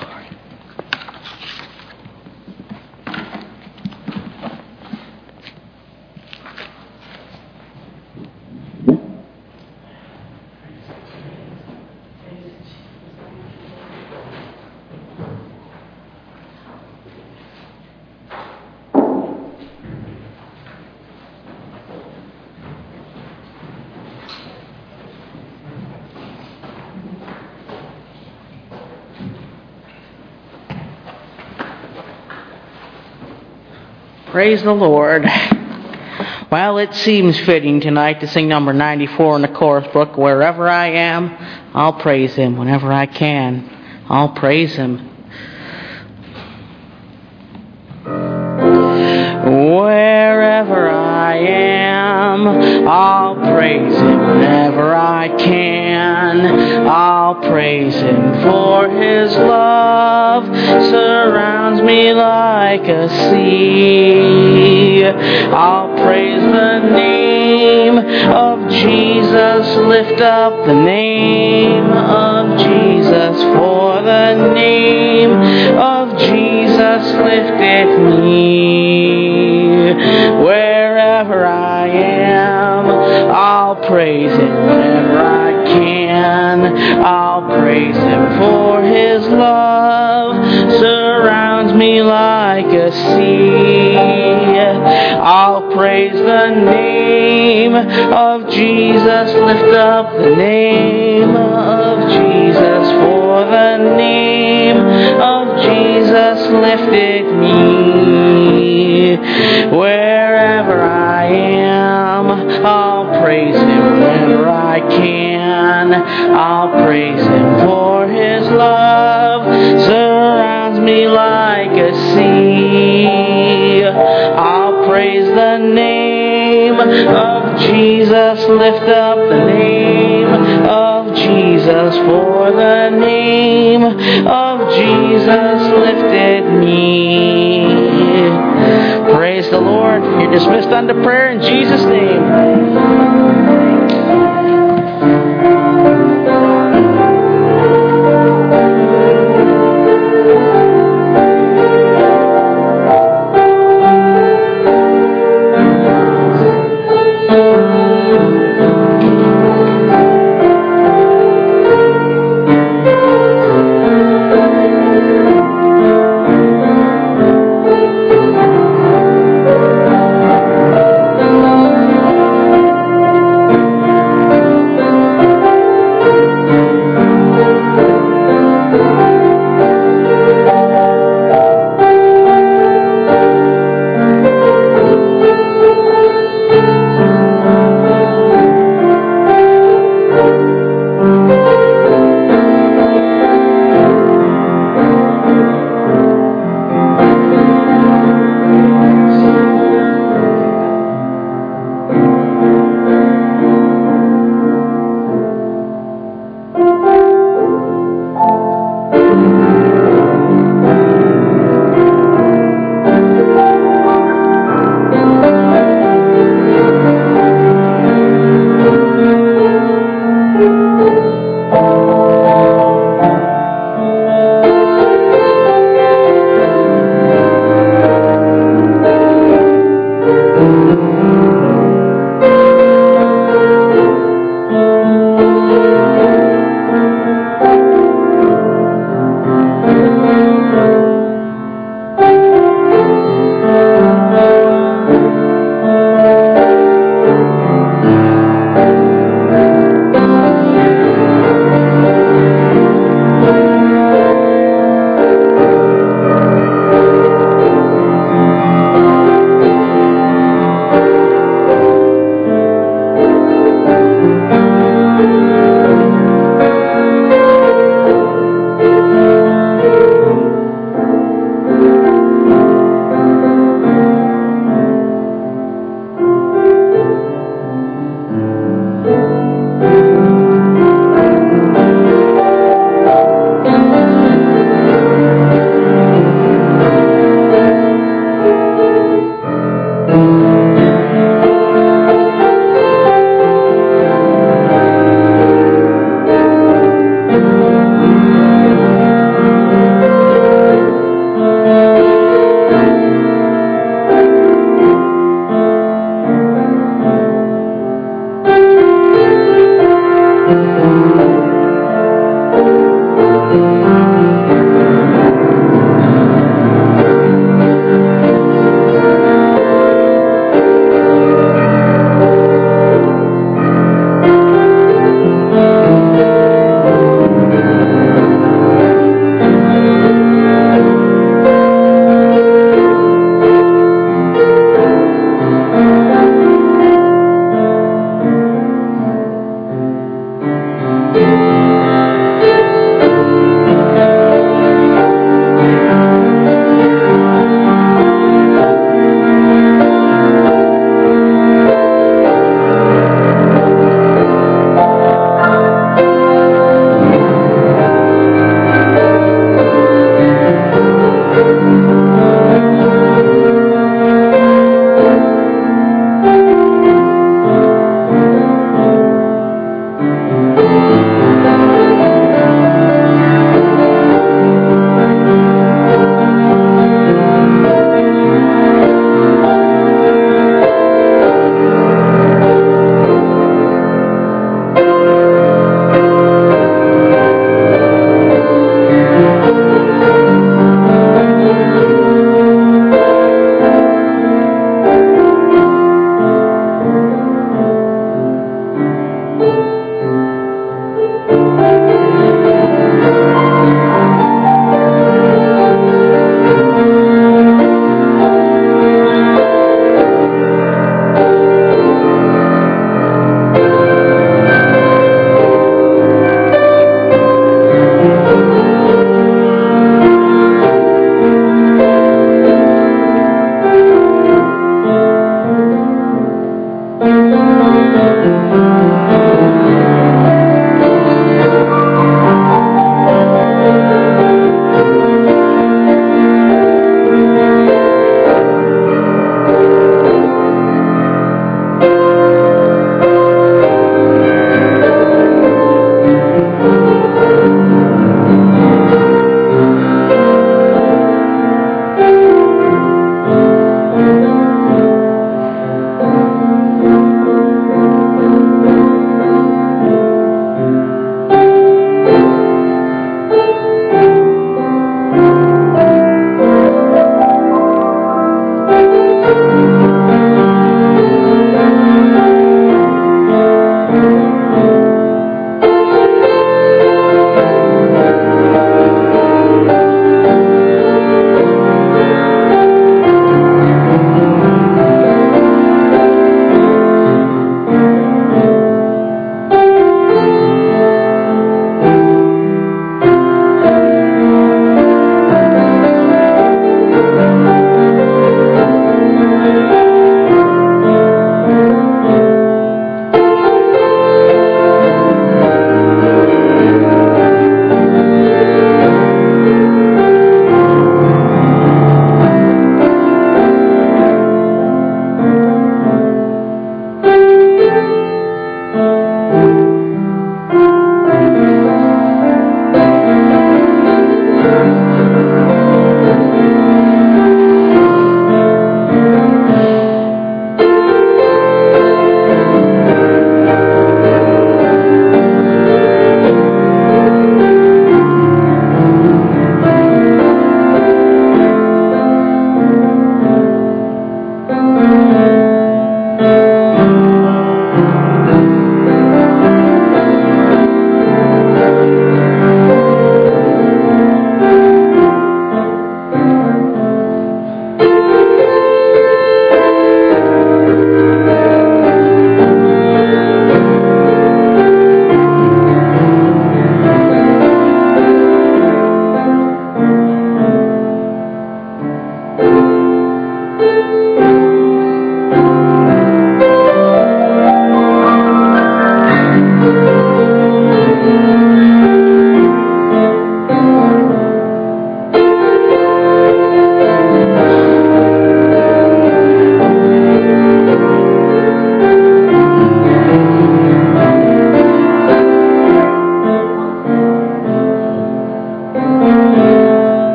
Praise the Lord. Well, it seems fitting tonight to sing number ninety-four in the chorus book. Wherever I am, I'll praise him. Whenever I can, I'll praise him. Wherever I am, I'll praise him. Whenever I can, I'll praise him. For his love surrounds me like a sea. I'll praise the name of Jesus. Lift up the name of Jesus. For the name of Jesus lifted me. Wherever I am, I'll praise him. Whenever I can, I'll praise him. For his love surrounds me like a sea. I'll praise the name of Jesus. Lift up the name of Jesus. For the name of Jesus lifted me. Wherever I am, I'll praise Him whenever I can. I'll praise Him for His love surrounds me like a sea. I'll praise the name of Jesus, lift up the name of Jesus, for the name of Jesus lifted me. Praise the Lord. You're dismissed unto prayer in Jesus' name.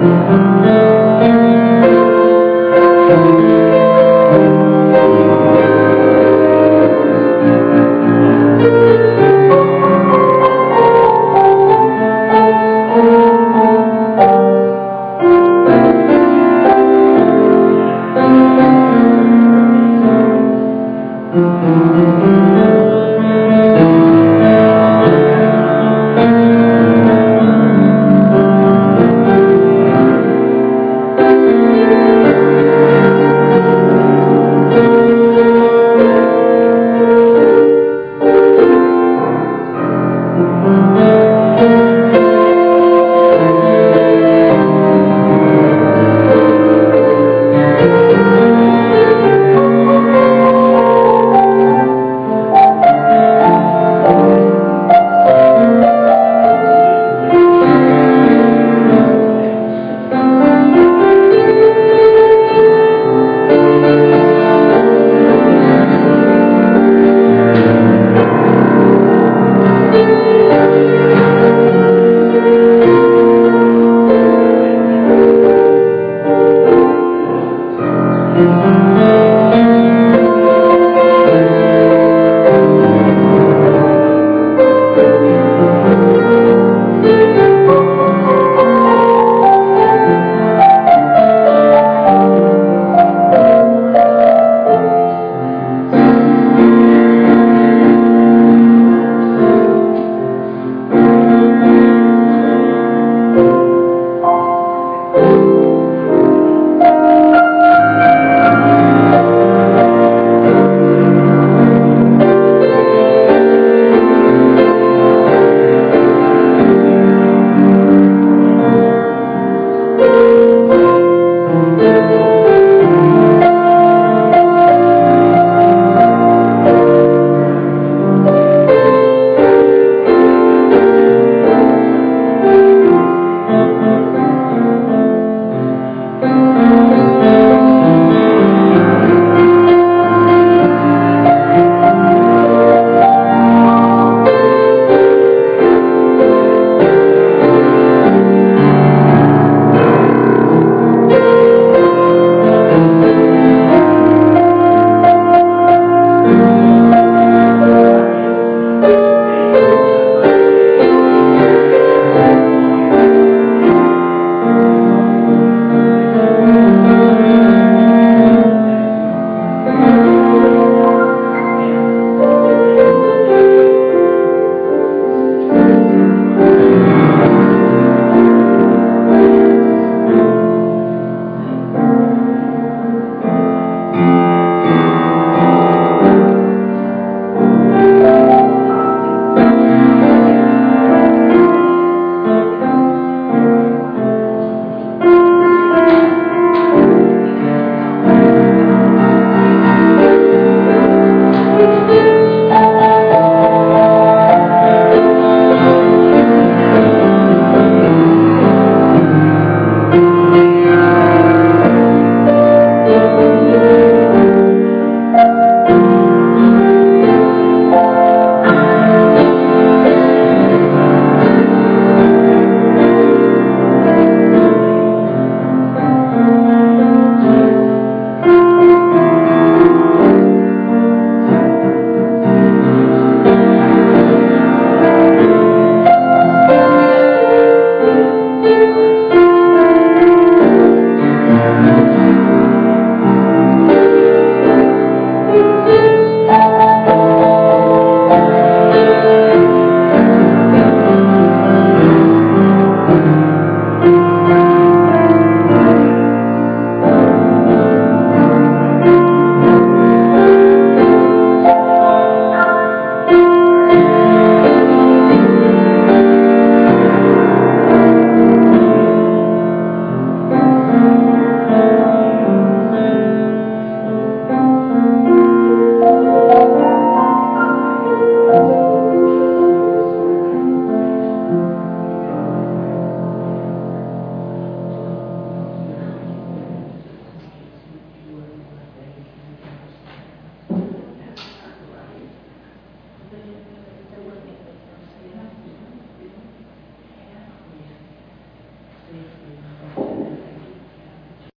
Amen.